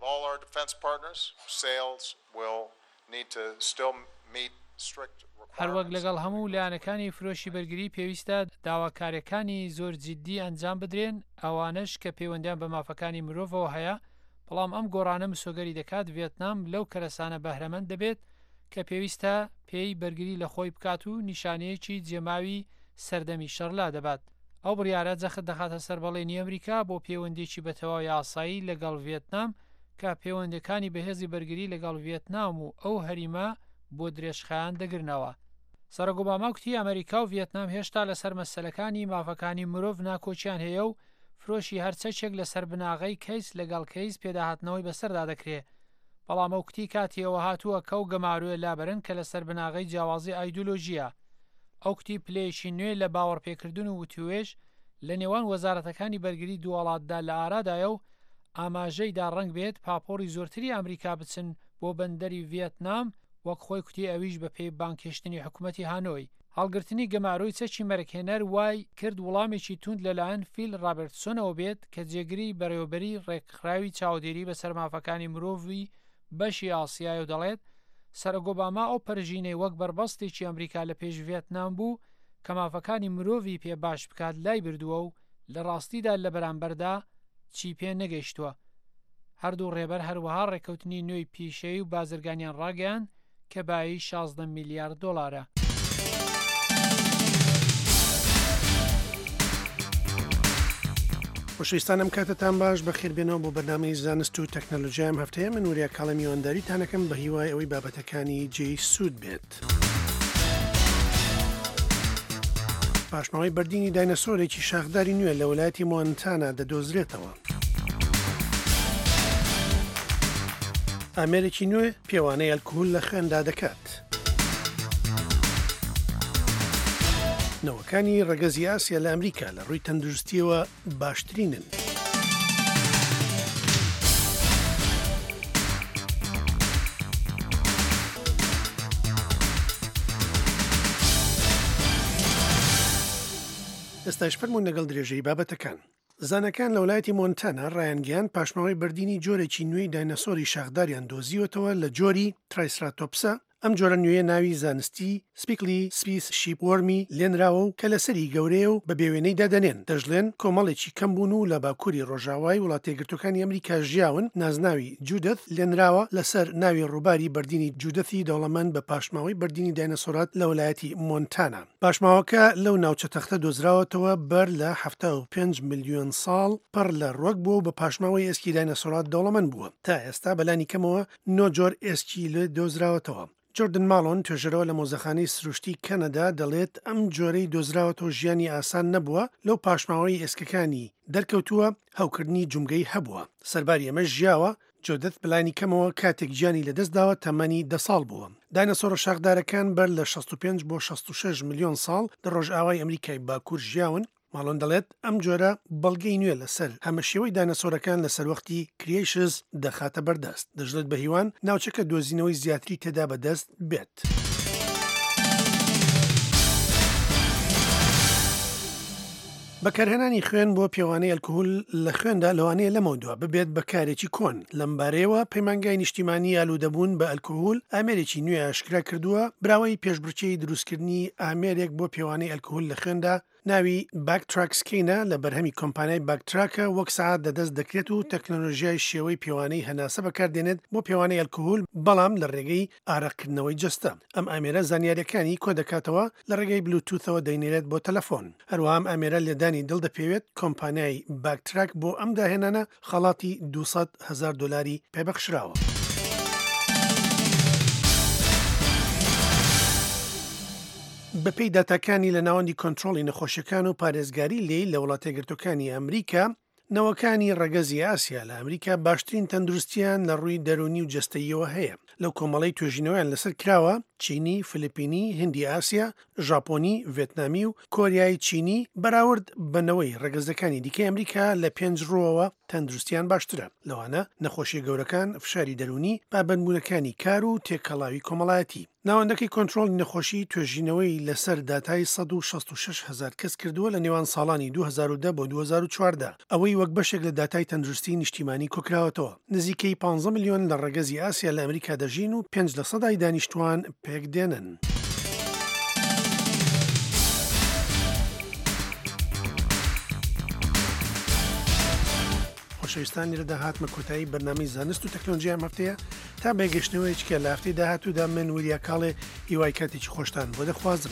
هەروەک لەگەڵ هەموو لایەنەکانی فرۆشی بەرگری پێویستە داواکاریەکانی زۆر جددی ئەنجام بدرێن ئەوانش کە پەیوەندیان بە مافەکانی مرۆڤەوە هەیە. بەڵام ئەم گۆڕانە مسۆگەری دەکات ڤێتنام لەو کەرەسانە بەهرەمەند دەبێت کە پێویستە پێی بەرگری لە خۆی بکات و نیشانەیەکی جێماوی سەردەمی شەڕلا دەبات. ئەو بڕیارە جەخت دەخاتە سەربەڵێنی ئەمریکا بۆ پەیوەندێکی بەتەواوی ئاسایی لەگەڵ ڤێتنام کە پەیوەندەکانی بەهێزی بەرگری لەگەڵ ڤێتنام و ئەو هەریمە بۆ درێژخایان دەگرنەوە. سەرۆگۆباما کوتی ئەمریکا و ڤێتنام هێشتا لەسەر مەسەلەکانی مافەکانی مرۆڤ ناکۆچیان هەیە و فرۆشی هەرچەکێک لەسەر بناغی کەیس لەگەڵ کەیس پێداهاتنەوەی بەسەردا دەکرێت. بەڵام ئەو کوتی کاتیەوە هاتووە کە و گەماروێ لابەرن کە لەسەر بناغی جیاوازی ئایدۆلۆژیە. ئەو کوتی پلەیەکی نوێ لە باوەڕپێکردن و وتوێژ لە نێوان وەزارەتەکانی بەرگری دووڵاتدا لە ئارادایە و ئاماژەیدا ڕنگ بێت پاپۆری زۆرتری ئەمریکا بچن بۆ بەندەری ڤێتنام وەک خۆی کوتی ئەویش بە پێی بانکێشتنی حکوومەتی هانۆی. هەڵگرتنی گەماروی چەکی مەرکێنەر وای کرد وڵامێکی توند لەلایەن فیل ڕابرتسۆنەوە بێت کە جێگری بەڕێوەبەری ڕێکخراوی چاودێری بە سەرمافەکانی مرۆڤی بەشی ئاسیای و دەڵێت سەرۆگۆباما ئەو پەرژینەی وەک بربەستێکی ئەمریکا لە پێش ڤێتنام بوو کە مافەکانی مرۆڤی پێ باش بکات لای بردووە و لە ڕاستیدا لە بەرامبەردا چی پێ نەگەیشتووە. هەردوو ڕێبەر هەروەها ڕێکەوتنی نوێی پیشەی و بازرگانیان ڕاگەیان کە بایی شازدە میلیارد دۆلارە. خۆشەویستانم کاتتان باش بەخێربێنەوە بۆ بەرنامەی زانست و تەکنەلۆژیام هەفتەیە من وریە کاڵە میوانداریتانەکەم بە هیوای ئەوەی بابەتەکانی جێی سوود بێت. پاشماوەی بەردینی داینەسۆرێکی شاخداری نوێ لە وڵاتی مۆنتانا دەدۆزرێتەوە. ئامێرێکی نوێ پێوانەی ئەلکۆهۆل لە خوێندا دەکات. نەوەکانی ڕەگەزی ئاسیا لە ئەمریکا لە ڕووی تەندروستیەوە باشترینن. ئێستاش فەرموون لەگەڵ درێژەی بابەتەکان. زانەکان لە وڵایەتی مۆنتانا ڕایانگەیان پاشماوەی بەردینی جۆرێکی نوێی داینەسۆری شاخداریان دۆزیوەتەوە لە جۆری ترایسراتۆپسە. ئەم جۆرە نوێیە ناوی زانستی سپیکلی سپیس شیپوەرمی لێنراوە و کە لەسەری گەورەیە و بە بێوێنەی دادەنێن دەژڵێن کۆمەڵێکی کەم بوون و لە باکووری ڕۆژاوای وڵاتە یەکگرتووەکانی ئەمریکا ژیاون نازناوی جودەت لێنراوە لەسەر ناوی ڕووباری بەردینی جودەتی دەوڵەمەند بە پاشماوەی بەردینی داینەسۆرات لە وڵایەتی مۆنتانا. پاشماوەکە لەو ناوچە تەختە دۆزراوەتەوە بەر لە هەفتە و پێنج ملیۆن ساڵ پڕ لە ڕۆک بووە بە پاشماوەی ئێسکی داینەسۆرات دەوڵەمەند بووە. تا ئێستا بەلانی کەمەوە نۆ جۆر ئێسکی لێ دۆزراوەتەوە. جۆردن ماڵۆن توێژەرەوە لە مۆزەخانەی سروشتی کەنەدا دەڵێت ئەم جۆرەی دۆزراوەتەوە ژیانی ئاسان نەبووە لەو پاشماوەی ئێسکەکانی دەرکەوتووە هەوکردنی جومگەی هەبووە. سەرباری ئەمە ژیاوە جۆدەت بلانی کەمەوە کاتێک گیانی لەدەستداوە تەمەنی دە ساڵ بووە. داینەسۆرە شاخدارەکان بەر لە شەست و پێنج بۆ شەست و شەش ملیۆن ساڵ لە ڕۆژئاوای ئەمریکای باکوور ژیاون. ماڵۆن دەڵێت ئەم جۆرە بەڵگەی نوێ لەسەر هەمەشێوەی داینەسۆرەکان لە سەروەختی کریشز دەخاتە بەردەست. دەژڵێت بە هیوان ناوچەکە دۆزینەوەی زیاتری تێدا بەدەست بێت. بەکارهێنانی خوێن بۆ پیاوانەی ئەلکۆهۆل لە خوێندا لەوانەیە لەمەودووە ببێت بەکارێکی کۆن لەمبارەیەوە پەیمانگای نیشتیمانی ئالوودەبوون بە ئەلکۆهۆل ئامێرێکی نوێ ئاشکرا کردووە براوەی پێشبڕکێی دروستکردنی ئامێرێک بۆ پیاوانەی ئەلکۆهۆل لە خوێندا ناوی باکتراکسکەینە لە بەرهەمی کۆمپانیای باکتراکە وەک سعات دەدەست دەکرێت و تەکنۆلۆژیای شێوەی پیاوانەی هەناسە بەکاردێنێت بۆ پیاوانەی ئەلکۆهۆل بەڵام لە ڕێگەی ئارەقکردنەوەی جستە ئەم ئامێرە زانیاریەکانی کۆ دەکاتەوە لە ڕێگەی بلوتوثەوە دەینێرێت بۆ تەلەفۆن هەروەها ئەم ئامێرە لێدانی دڵ دەپێوێت کۆمپانیای باکتراک بۆ ئەم داهێنانە خەڵاتی دووسەد هەزار دۆلاری پێبەخشراوە. بەپێی داتاکانی لە ناوەندی کۆنتترۆلی نەخۆشیەکان و پارێزگاری لێی لە وڵاتە گرتوەکانی ئەمریکا نەوەکانی ڕەگەزی ئاسیا لە ئەمریکا باشترین تەندروستیان لە ڕووی دەرونی و جستەیەوە هەیە لەو کۆمەڵی توێژینەوەیان لەسەر کراوە چینی، فلیپینی، هندی ئاسیا، ژاپۆنی، ڤێتنامی و کۆریای چینی بەراورد بنەوەی ڕەگەزەکانی دیکەی ئەمریکا لە پێنج ڕۆەوە تەندروستیان باشترە لەوانە نەخۆشی گەورەکان فشاری دەرونی پابندبوونەکانی کار و تێکەڵاوی کۆمەڵایەتی ناوەندەکەی کۆنتترۆلی نەخۆشی توێژینەوەی لەسەر داتای سەد و شەست و شەش هەزار کەس کردووە لە نێوان ساڵانی دوو هەزار و دە بۆ دوو هەزار و چواردە ئەوەی وەک بەشێک لە داتای تەندروستی نیشتیمانی کۆکراوەتەوە نزیکەی پانزە میلیۆن لە ڕەگەزی ئاسیا لە ئەمریکا دەژین و پێنج لە سەدای دانیشتوان پێک دێنن. خۆشەویستانی لە داهاتمە کۆتایی بەرنامەی زانست و تەکنۆلۆژی ئەم هەفتەیە تا بێگەشتنەوەیەکە لە هەفتەی داهاتوودا من وریە کاڵێ هیوای کاتێکی خۆشتان بۆ دەخوازم.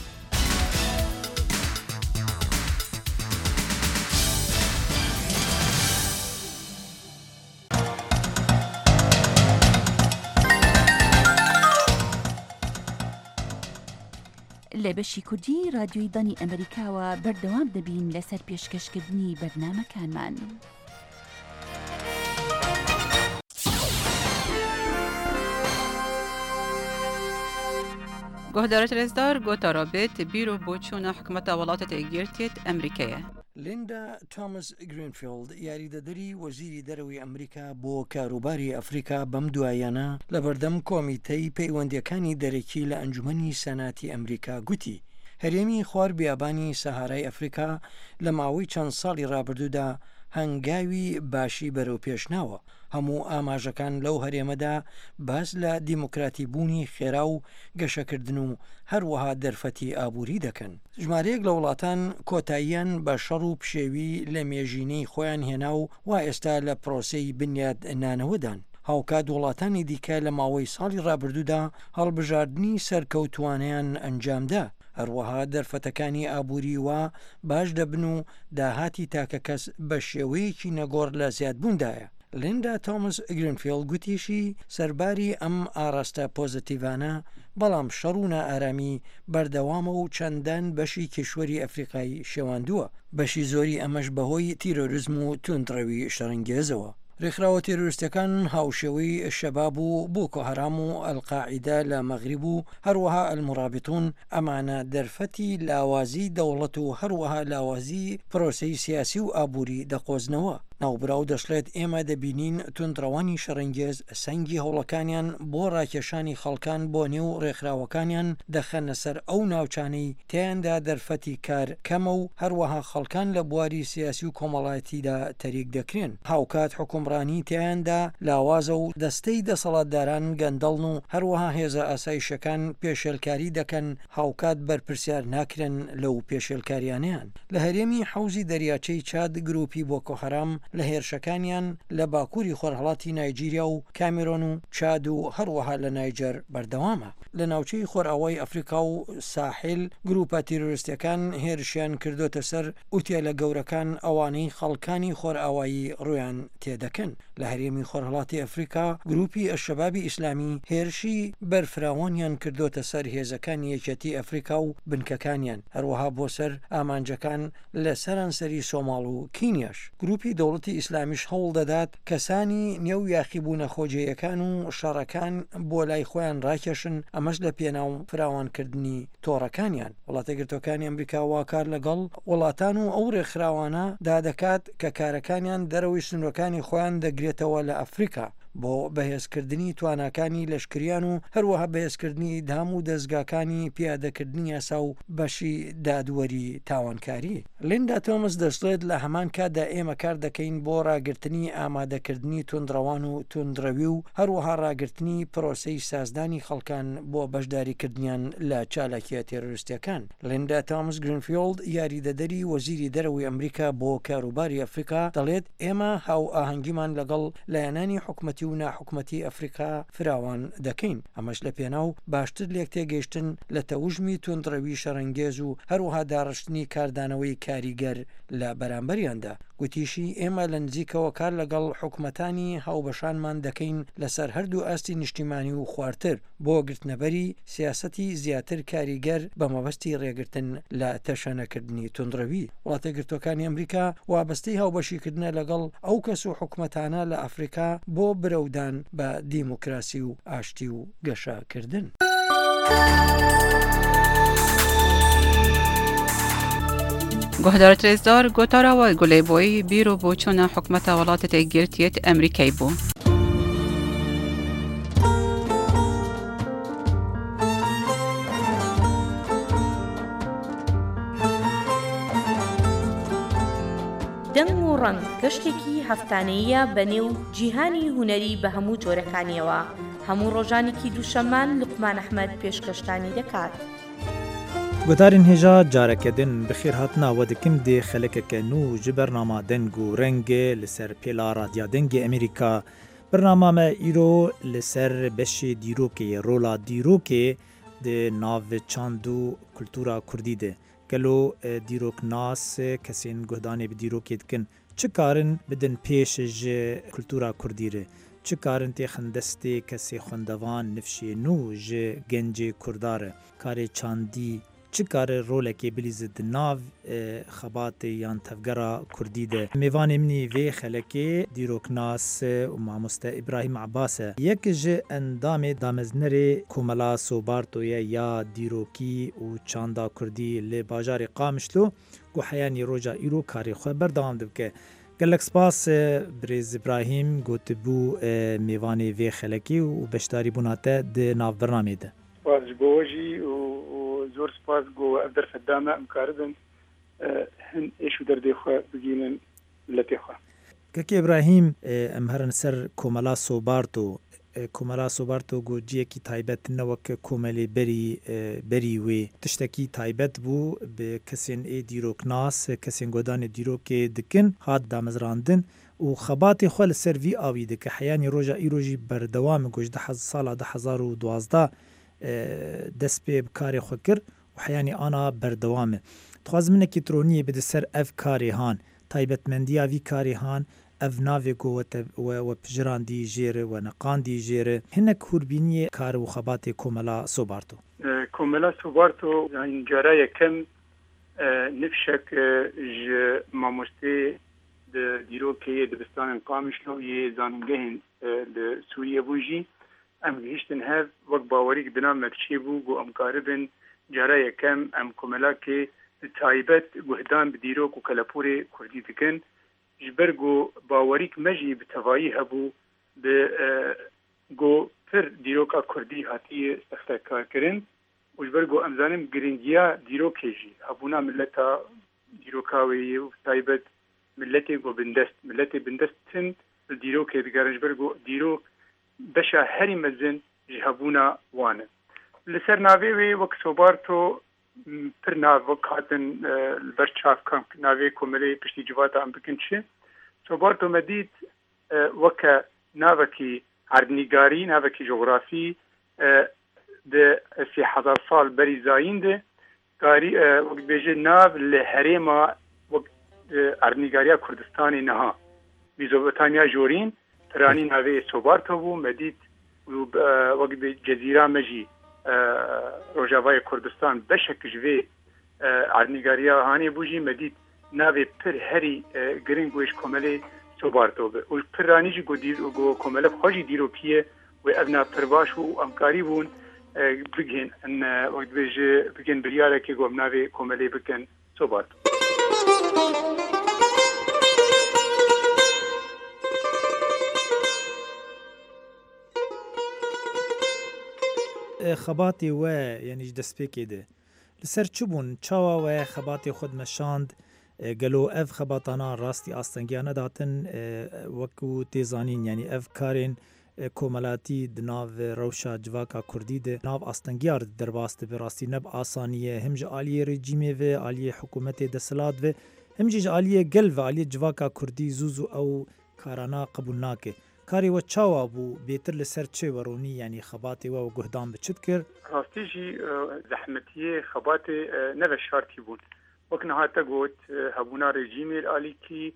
لە بەشی کوردی رادیۆی دانی ئەمریکاوە بەردەوام دەبین لەسەر پێشکەشکردنی بەرنامەکانمان. گۆهدارە ترێزدار گۆتارابێت بیرۆ بۆ چوونە حکومەتە وڵاتە تێگیرتێت ئەمریکایە. لیندا تۆماس گرینفیلد یاریدەدەری وەزیری دەرەوەی ئەمریکا بۆ کاروباری ئەفریقا بەم دوایانە لە بەردەم کۆمیتەی پەیوەندیەکانی دەرەکی لە ئەنجومەنی سەناتی ئەمریکا گوتی هەرێمی خوار بیابانی سەهارای ئەفریقا لە ماوەی چەند ساڵی ڕابردوودا هەنگاوی باشی بەرەو پێشناوە هەموو ئاماژەکان لەو هەرێمەدا باس لە دیموکراتی بوونی خێرا و گەشەکردن و هەروەها دەرفەتی ئابووری دەکەن ژمارەیەک لە وڵاتان کۆتاییان بە شەڕ و پشێوی لە مێژینەی خۆیان هێنا و وا ئێستا لە پرۆسەی بنیاد نانەوەدان هاوکات وڵاتانی دیکە لە ماوەی ساڵی ڕابردوودا هەڵبژاردننی سەرکەوتوانیان ئەنجامدا هەروەها دەرفەتەکانی ئابووری وا باش دەبن و داهاتی تاکە کەس بە شێوەیەکی نەگۆڕ لە زیادبووندایە. لیندا تۆماس گرینفیلد گوتیشی سەرباری ئەم ئاراستە پۆزتیڤانە بەڵام شەڕ و نائارامی بەردەوامە و چەندان بەشی کشوەری ئەفریقای شێواندووە بەشی زۆری ئەمەش بەهۆی تیرۆریزم و توندڕەوی شەڕەنگێزەوە. ڕێکخراوە تێرۆریستەکان هاوشێوەی شەباب و بۆکۆ هەرام و ئەلقاعیدا لە مەغریب و هەروەها ئەلمورابتون ئەمانە دەرفەتی لاوازی دەوڵەت و هەروەها لاوازی پرۆسەی سیاسی و ئابووری دەقۆزنەوە. ناوبراو دەشڵێت ئێمە دەبینین تونندڕەوانی شەڕەنگێز سەنگی هەوڵەکانیان بۆ ڕاکێشانی خەڵکان بۆ نێو ڕێکخراوەکانیان دەخەنە سەر ئەو ناوچانەی تیاندا دەرفەتی کار کەمە و هەروەها خەڵکان لە بواری سیاسی و کۆمەڵایەتیدا تەریک دەکرێن هاوکات حکومڕانی تیاندا لاوازە و دەستەی دەسەڵاتداران گەندەڵن و هەروەها هێزە ئاسایشەکان پێشێلکاری دەکەن هاوکات بەرپرسیار ناکرێن لەو پێشێلکاریانیان لە هەرێمی حوزی دەریاچەی چاد گروپی بۆکۆ هەرام لە هێرشەکانیان لە باکووری خۆرهڵاتی نایجیریا و کامیرۆن و چاد و هەروەها لە نایجەر بەردەوامە لە ناوچەی خۆرئاوای ئەفریقا و ساحل گروپە تیرۆریستەکان هێرشیان کردوتە سەر ئوتێلە گەورەکان ئەوانەی خەڵکانی خۆرئاوایی ڕویان تێدەکەن لە هەرێمی خۆرهڵاتی ئەفریقا گروپی ئەشەبابی ئیسلامی هێرشی بەرفراوانیان کردوتە سەر هێزەکانی یەکێتی ئەفریقا و بنکەکانیان هەروەها بۆ سەر ئامانجەکان لە سەرانسەری سۆماڵ و کینیاش گروپی دەوڵەتی ئیسلامیش هەوڵ دەدات کەسانی نێو یاخیبوونە خۆجێیەکان و شەڕەکان بۆ لای خۆیان ڕاکێشن ئەمەش لە پێناو فراوانکردنی تۆڕەکانیان وڵاتە گرتوەکانی ئەمریکا واکار لەگەڵ وڵاتان و ئەو ڕێکخراوانە دادەکات کە کارەکانیان دەرەوەی سنوورەکانی خۆیان دەگرێتەوە لە ئەفریقا بۆ بەهێزکردنی تواناکانی لەشکریان و هەروەها بەهێزکردنی دام و دەستگاکانی پیادەکردنی یاسا و بەشی دادوەری تاوانکاری. لیندا تۆمس دەستێت لە هەمان کاتدا ئێمە کار دەکەین بۆ ڕاگررتنی ئامادەکردنی تونندڕەوان و تونندڕەوی و هەروەها ڕاگررتنی پرۆسەی سازدانی خەڵکان بۆ بەشداریکردنیان لە چالاکیە تێرۆریستەکان. لیندا تۆمس گرینفیلد یاریدەدەری وەزیری دەرەوەی ئەمریکا بۆ کاروباری ئەفریقا دەڵێت ئێمە هاو ئاهەنگیمان لەگەڵ لایەنانی حکومەتی و ناحکومەتی ئەفریقا فراوان دەکەین. ئەمەش لە پێناو باشتر لێک تێگەیشتن لە تەوژمی تونندڕەوی شەڕەنگێز و هەروەها داڕشتنی کاردانەوەی کاریگەر لە بەرامبەریاندا. گوتیشی ئێمە لە نزیکەوە کار لەگەڵ حکومەتانی هاوبەشانمان دەکەین لەسەر هەردوو ئاستی نیشتیمانی و خواردتر بۆ گرتنەبەری سیاسەتی زیاتر کاریگەر بە مەبەستی ڕێگرتن لە تەشەنەکردنی تونندڕەوی. وڵاتە گرتوەکانی ئەمریکا وابەستەی هاوبەشیکردنە لەگەڵ ئەو کەس و حکومەتانە لە ئەفریقا بۆ برەودان بە دیموکراسی و ئاشتی و گەشەکردن. گۆهدارە ترێزدار گۆتاراوە گولەیبۆی بیرۆ بۆ چۆنە حکومەتە وڵاتە تێگرتیێت ئەمریکای بوو. دەنگ و ڕەنگ گەشتێکی هەفتانەیە بەنێو جیهانی هونەری بە هەموو جۆرەکانیەوە. هەموو ڕۆژانێکی دووشەمان لوقمان ئەحمەد پێشکەشتانی دەکات. گوتارین هێژا جارەکەدن بخێر هاتناوە دکم دێ خەلەکەکە نو ji بەرنامە دەنگ و ڕەنگێ لەسەر پێلا رادیا دەنگی ئەمریکا بەرنامامە ئیرۆ لەسەر بەشێ دیرۆکێ ڕۆلا دیرۆکێ دێ ناوچاند و کولتورا کوردی دێ گەلۆ دیرۆک ناس کەسێن گۆدانێ بە دیرۆکێ دکن چ کارن بدن پێش ji کولتورا کوردیرێ چ کارن تێخن دەستێ کەسێ خوندەوان نفشێ نو ji گەنجێ کوردارە کارێ چاندی چ کارە ڕۆلێکی بلیزت ناو خەباتێ یان تەفگەرا کوردی دە میوانێ منی vê xelekê dîroknas û mamoste İbrahîm Abbas e yek ji endamê dameznerê komela Sobartoye ya dîrokî û çanda Kurdî li bajarê Qamişlo ku heyanî roja îro karê xwe berdewam dibike. Gelek spas Birêz İbrahîm gotibû mêvanê vê xelekê û beşdarî bûna te di navbernamê de. زۆر سپاس گۆ ئەف دەرفەتدامە ئەمکاربن هەن ئێش و دەردێ خۆ بگینن لە پێخوا. کەکی ئیبراهیم ئەم هەرن سەر کۆمەلا سۆبارتۆ کۆمەلا سۆبارتۆ گۆجیەکی تایبەت نەوەکە کۆمەلێ بەری بەری وێ تشتێکی تایبەت بوو بە کەسێن ئێ دیرۆکناس کەسێن گۆدانێ دیرۆکێ دکن هات دامەزراندن و خەباتی خۆ لە سەر وی ئاوی دکە حەیانی ڕۆژە ئیرۆژی بەردەوامە گۆژدە ساڵا ده هەزار و دوازدە دەست پێ بکارێ خۆ کرد و حیانی ئانا بەردەوامە دخواز منێکی ترۆنیە بدە سەر ئەف کارێ هاان تایبەتمەندیا وی کارێ هاان ئەف ناوێ گۆوە پژراندی ژێرە و نەقاندی ژێرە هەنێک هوربینیە کار و خەباتێ کۆمەلا سۆبارتۆ کۆمەلا سۆبارتۆ جارە یەکەم نفشک مامۆستێ دیرۆکێ دبستانن قامیشلۆ یێ زانینگەهین لە سووریە بووژی ئەم گەیشتن هەر وەک باوەریک بنا مەکچێ بوو گۆ ئەمکاربن جارە یەکەم ئەم کۆمەلاکێ تایبەت گوهدان بە دیرۆک و کەلەپورێ کوردی دکن ji ber got bawerîk me jî bi tevayî hebû bi got pir dîroka Kurdî hatiye sextekarkirin û ji ber got em zanim giringiya dîrokê jî hebûna milleta dîroka wê yê û taybet milletê got bindest milletê bindest tin bi dîrokê digerin ji ber got dîrok beşa herî mezin ji hebûna wan e li ser navê wê wek Sobarto pir nav wek hatin li ber çavkan navê komelê piştî civata em bikin çi Sobarto me dît weke navekî erdnîgarî navekî jografî di sê hezar sal berî zayîn de karî wek bêje nav li herêma wek erdnîgariya Kurdistanê niha Mîzopotamiya jorîn piranî navê Sobarto bû me dît wek bi cezîra me jî Rojavayê Kurdistan beşek ji vê erdnîgariya hanê bû jî me dît navê pir herî giring wêj komelê Sobarto be û piranî jî got komele xwe jî dîrokî ye wê ev nav pir baş û emkarî bûn bigên wek dibêje bigên biryarekê got em navê komelê bikin Sobarto. خەباتی وە یعنیش دەستپێکێ دێ لەسەر چ بوون چاوە وە خەباتی خۆت مەشاند گەلۆ ئەف خەباتانە ڕاستی ئاستەنگیانە داتن وەکو تێزانین ینی ئەف کارێن کۆمەلاتی دناو ڕەوشە جڤاکە کوردی دێ ناو ئاستەنگیار دەرباستە بێ ڕاستی نەب ئاسانیە هەمژ عالیە ڕێجیمێ vê عالیە حکوومەتێ دەسەلات vê هەمجیش عالیە گەل vê عالیە جڤاکە کوردی زوز و ئەو کارانە قبول ناکێ کاری وە چاوا بوو بێتر لەسەر چێ وەڕۆنی ینی خەباتی وە و گوهدان بچت کرد ڕاستیژی زەحمەتیە خەباتێ نەvە شارتی بوون وەک نەهاتە گوت هەبوونا ڕێژیمێ ئالیکی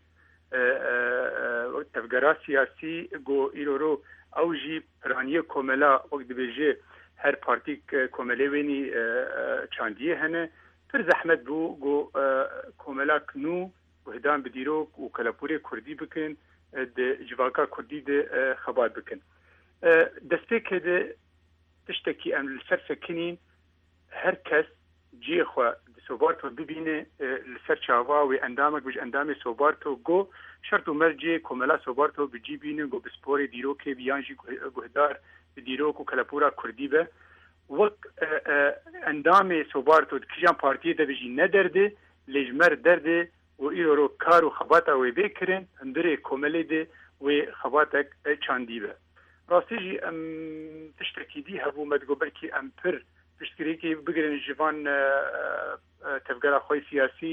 تەفگەرا سیاسی گۆ ئیرۆرۆ ئەو ژی پرانیە کۆمەلا وەک دەبێژێ هەر پارتیک کۆمەلێ وێنی چاندیە هەنە پر زەحمەت بوو گۆ کۆمەلا کنو گوهدان بە دیرۆک و کەلەپورێ کوردی بکەن جڤاکە کوردی دێ خەبات بکەن دەستپێکێ دێ تشتێکی ئەم لەسەر سەکنین هەر کەس جێخوا سۆبارتۆ ببینێ لەسەر چاوا وێ ئەندامێک بژ ئەندامی سۆبارتۆ گۆ شەرت و مەرجێ کۆمەلا سۆبارتۆ بجی بینن گۆ بسپۆری دیرۆکێ بیانژی گوهدار دیرۆک و کەلەپورا کوردی بە وەک ئەندامێ سۆبارتۆ کژیان پارتیە دەبژی نەدەردێ لێژمەر دەردێ و ئیرۆرۆ کار و خەباتە وێ بێکردن ئەندرێ کۆمەلێ دێ وێ خەباتێک چاندی بە ڕاستیژی ئەم تشتێکی دی هەبوو مەدگۆبەرکی ئەم پر تشتێکی بگرن ژیوان تەفگەرا خۆی سیاسی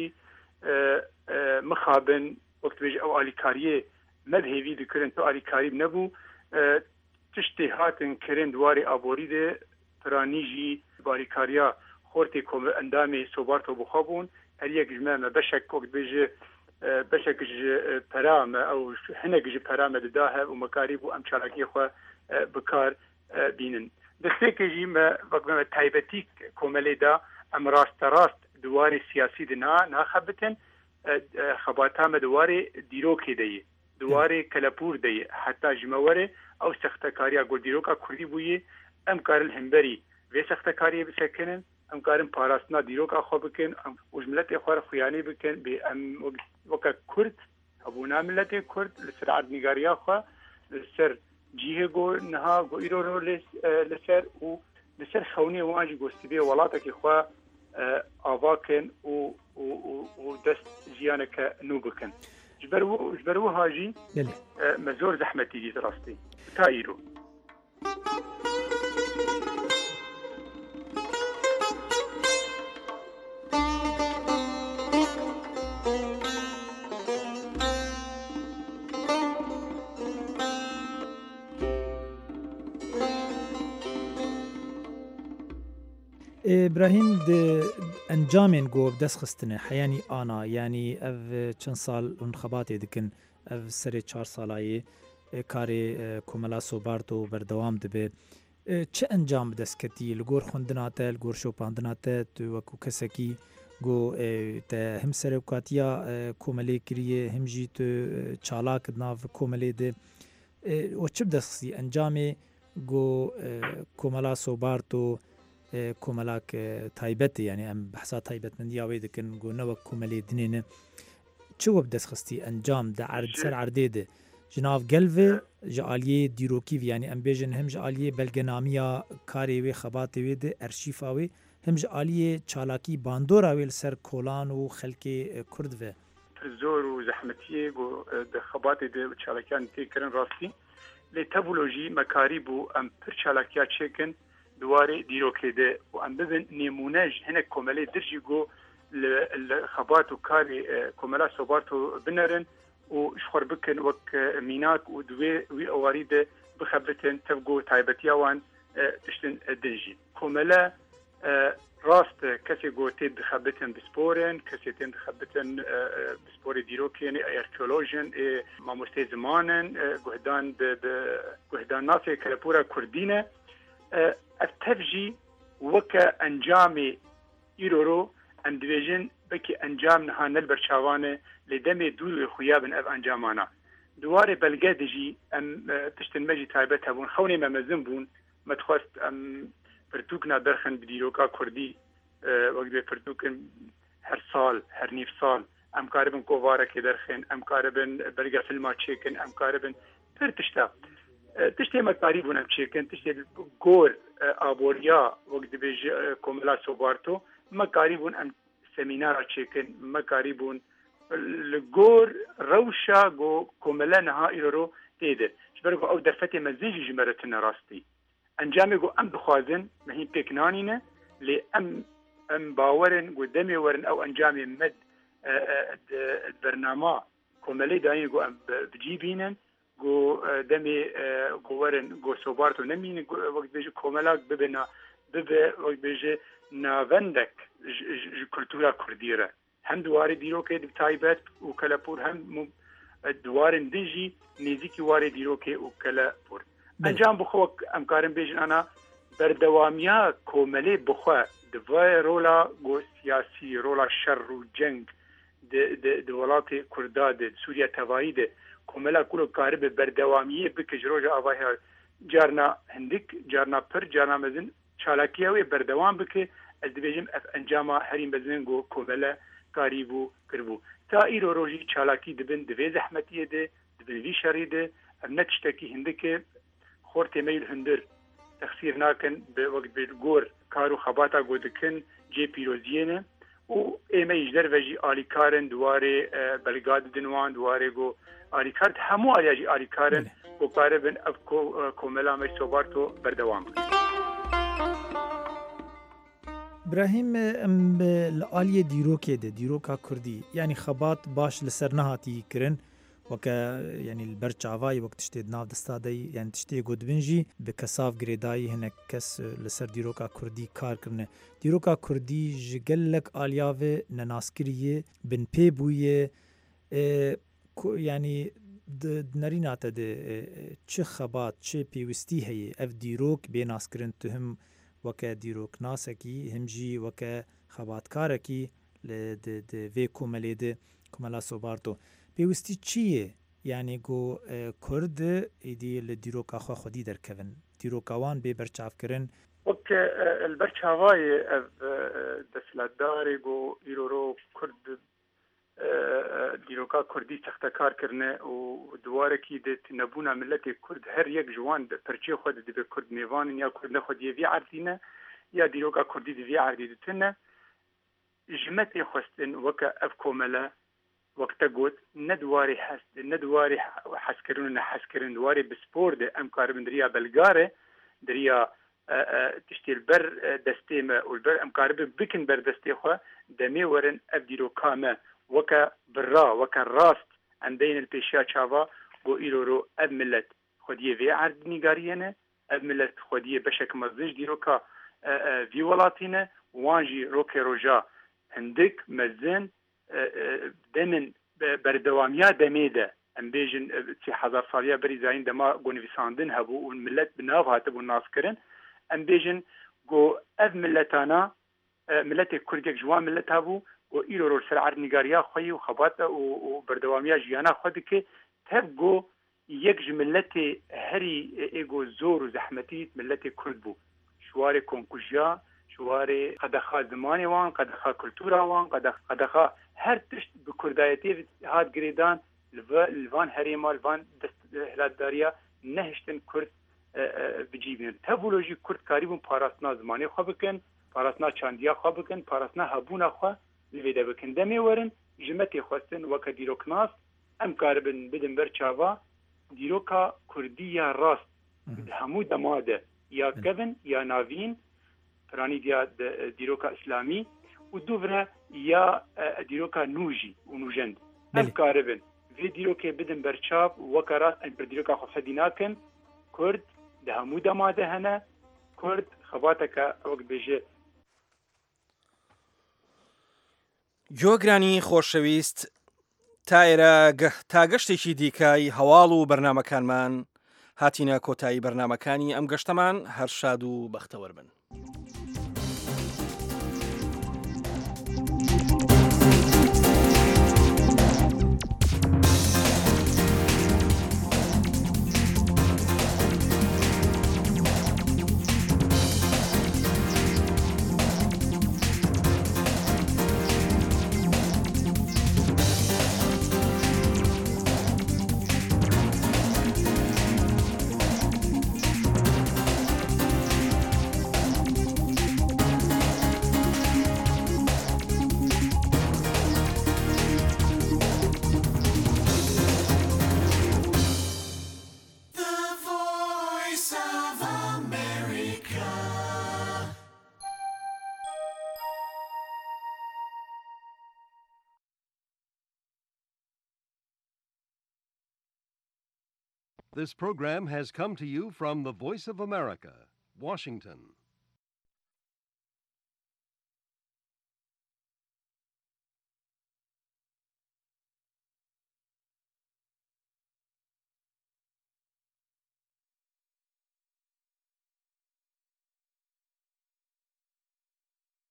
مخابن وەک بێژ ئەو ئالیکاریە مەدهێوی دکردن تۆ ئالیکاری نەبوو تشتێ هاتن کردن دوارێ ئابۆری دێ پرانیژی باریکاریا خۆرتێ ئەندامی سۆبارتۆ بخوا بوون هەر یەک ژمامە بەشێک کۆک بێژێ بەشێکش پەرامە ئەو هەنێکژ پەرامە ددا هە و مەکاری بوو ئەم چالاکی خۆ بکار بینن دەستێکێژی وەکمە تایبەتی کۆمەلێدا ئەم ڕاستە ڕاست دووارێ سیاسی دنا ناخەبتن خەباتامە دووارێ دیرۆکێ دەیە دووارێ کەلەپور دەیە حتا ژمەوەرێ ئەو سەختەکاریە گۆ دیرۆکە کوردی بوویە ئەم کارن هەمبەری وێ سەختەکاریە بسەکردن ئەم کارن پاراستنا دیرۆکە خۆ بکەن ئەم وژملەتی خوارە خویانی بکەن بێ ئەم وەکە کورد هەبوونا ملەتی کورد لەسەر عەردنیگاریە خۆ لەسەر جیهێ گۆ نەها گۆ ئیرۆرۆ لەسەر و لەسەر خەونێ وانجی گۆستی بێ وڵاتێکی خۆ ئاواکەن و دەست ژیانەکە نو بکەن ژبەرەوە هاژی مە زۆر زەحمەتی دیت ڕاستی تا ئیرۆ ئێبراهیم ئەنجامێن گۆ دەست خستنە حەیانی ئانا ینی ئەv چەند ساڵ hûn xebatê dikin ev serê çar salayê karê komela sobart û berdewam dibe çi encam bi destsketî li gor xwendina te li gor şopandina te tu wekû kesekî got te him serokatiya komelê kiriye him jî tu çalak nav komelê de o çi bi destxistî encamê got komela sobart û کۆمەلاک تایبەت یعنی ئەم بەحسا تایبەتمەندی یاوێ دەکەن گۆنەوە کۆمەلێ دنێنە چوە دەستخستی ئەنجام دە سەر عردێ دە ژناو گەلڤێ ji aliyê dîrokî yani em bêjin him ji aliyê belgenamiya karê wê xebatê wê de erşîfa wê him ji aliyê çalakî bandora wê li ser kolan û xelkê Kurd ve zor û zehmetiyê di xebatê de çalakiyan têkirin rastî lê tevlojî mekarî bû em pir çalakiya çêkin دوارێ دیرۆکێ دێ و ئەم ببن نێمونەژ هەنێک کۆمەلێ درژی گۆ لە خەبات و کاری کۆمەلا سۆبارت و بنەرن و شخۆر بکەن وەک میناک و دوێ وی ئەواری دێ بخەبتن تەبگۆ تایبەتیاوان تشتن دژی کۆمەلە ڕاست کەسێک گۆ تێ دخەبتن بسپۆرن کەسێ تێن دخەبتن بسپۆری دیرۆکێن ئەرکیۆلۆژن مامۆستێ زمانن گوهدان گوهدان ناسێ کەلەپورە کوردینە التفجي وكا انجامي ايرورو اندويجن بكي انجام نها نلبر شاوانه لدمي دول خيابن اف انجامانا دواري بلغادجي ام تشتن مجي تايبتها بون خوني ما مزنبون ما تخواست ام فرتوكنا درخن بديروكا كردي وقت فرتوكن هر سال هر نيف سال ام كاربن كوفارا كي درخن ام كاربن برغا فيلما تشيكن ام كاربن فرتشتا تشتێ مەکاری بوونم چێکن تشتێ گۆر ئابۆریا وەک دەبێژ کۆمەلا سۆبارتۆ مەکاری بوون ئەم سەمینارە چێکن مەکاری بوون li gor rewşa go komele niha îroro têde ji ber ku ew derfetê mezin jî ji me re tune rastî encamê ku em dixwazin mehîn pêk nanîne lê em em bawerin ku demê werin ew encamê med bernama komelê dayîn ku em bicîbînin ku demê ku werin ku sobarto nemînin wek bêje komelak bibe bibe wek bêje navendek ji kultura Kurdî re hem duwarê dîrokê di taybet û kelepûr hem duwarên din jî nêzîkî warê dîrokê û kelepûr. Encam bixwe em karin bêjin ana berdewamiya komelê bixwe di vê rola got siyasî rola şer û ceng di welatê Kurda de Sûriya tevahî de komela kul karibe berdewamiyê bike ji roja avahya carna hindik carna pir carna mezin çalakiya wê berdewam bike ez dibêjim ev encama herî mezin got komele karîbû kirbû. Ta îro rojî çalakî dibin divê zehmetiyê de dibin vî şerî de em ne tiştekî hindikê xor têmeyl hundir texsîr nakin bi wek bi gor kar û xebata got dikin cê pîroziyê ne û ême ji derve jî alîkarin duwarê belga didin wan duwarê got alîkar hemû aliya jî alîkarin ku karibin ev komela me sobarto berdewam bikin. براهیم ام لعالیه دیروکه ده دیروکا کردی یعنی خبات باش لسر نهاتی کرن وکا یعنی البرچاوای وقت تشتید ناو دستادی یعنی تشتی گودبنجی به کساف گریدایی هنک کس لسر دیروکا کردی کار کرنه دیروکا کردی جگلک آلیاوه نناسکریه بن پی بویه یعنی نریناته ده چه خبات چه پیوستی هیه اف دیروک بی ناسکرن تهم وکه دیروک ناسکی همجی وکه خباتکارکی ل وی کوملی ده کوملا سوبارتو پیوستی چیه یعنی گو کرد ایدی ل دیروک اخو خودی درکون دیروکوان به برچاف کرن وکه البرچاوای دسلدار گو ایرورو کرد دیروکا کردی تختکار کرنه و دوارکی ده نبونا ملت کرد هر یک جوان پرچه خود ده کرد میوان یا کرد خود یوی عردینه یا دیروکا کردی دوی عردی دتنه جمت خوستن وکا اف کومله وقت گوت ندواری حس ندواری حس کرن نه حس کرن دواری بسپور ده ام کاربن دریا بلگاره دریا تشتیل بر دستیم و بر ام کارب بکن بر دستی خو دمی ورن اف دیروکا ما وکا برا وکا راست عندين البيشا تشافا بو إيرورو أب ملت خودية في عرض نيجارينا أب ملت خودية بشك مزج ديروكا في ولاتينا وانجي روكي روجا هندك مزن دمن بردواميا دميدا ام بيجن سي حزار صاليا بري زاين دما غونفيساندن هبو والملت بناف هاتبو الناس كرن ام بيجن جو أب ملتانا ملت كردك جوان ملت هبو و ایرو سر عرض نگاریا خوی و خبات و بردوامیا جیانا خود که تبگو یک ملت هری ایگو زور و زحمتی ملت کرد بو شوار کنکوژیا شوار قدخا زمانی وان قدخا کلتورا وان قدخا هر تشت به کردایتی هاد گریدان لوان هریما لوان دستهلاتداریا نهشتن کرد بجیبین تبولوژی کرد کاریبون پاراسنا زمانی خواه بکن پاراسنا چاندیا خواه بکن پاراسنا هبونا خواه لویده بکن دمی ورن جمتی خواستن وکا دیروک ناس ام کاربن بدن برچاوا دیروکا کردی یا راست همو دماده یا کبن یا ناوین پرانی دیا دیروکا اسلامی و دوبره یا دیروکا نوجی و نوجند ام کاربن وی دیروکا بدن برچاو وکا راست ام پر دیروکا خفدی ناکن کرد ده همو دماده هنه کرد خباتکا وقت بجه جۆگرانی خۆشەویست تا ئێرە تا گەشتێکی دیکای هەواڵ و بەرنامەکانمان هاتینە کۆتایی بەرنامەکانی ئەم گەشتەمان هەر شاد و بەختەوەر بن. This program has come to you from the Voice of America, Washington.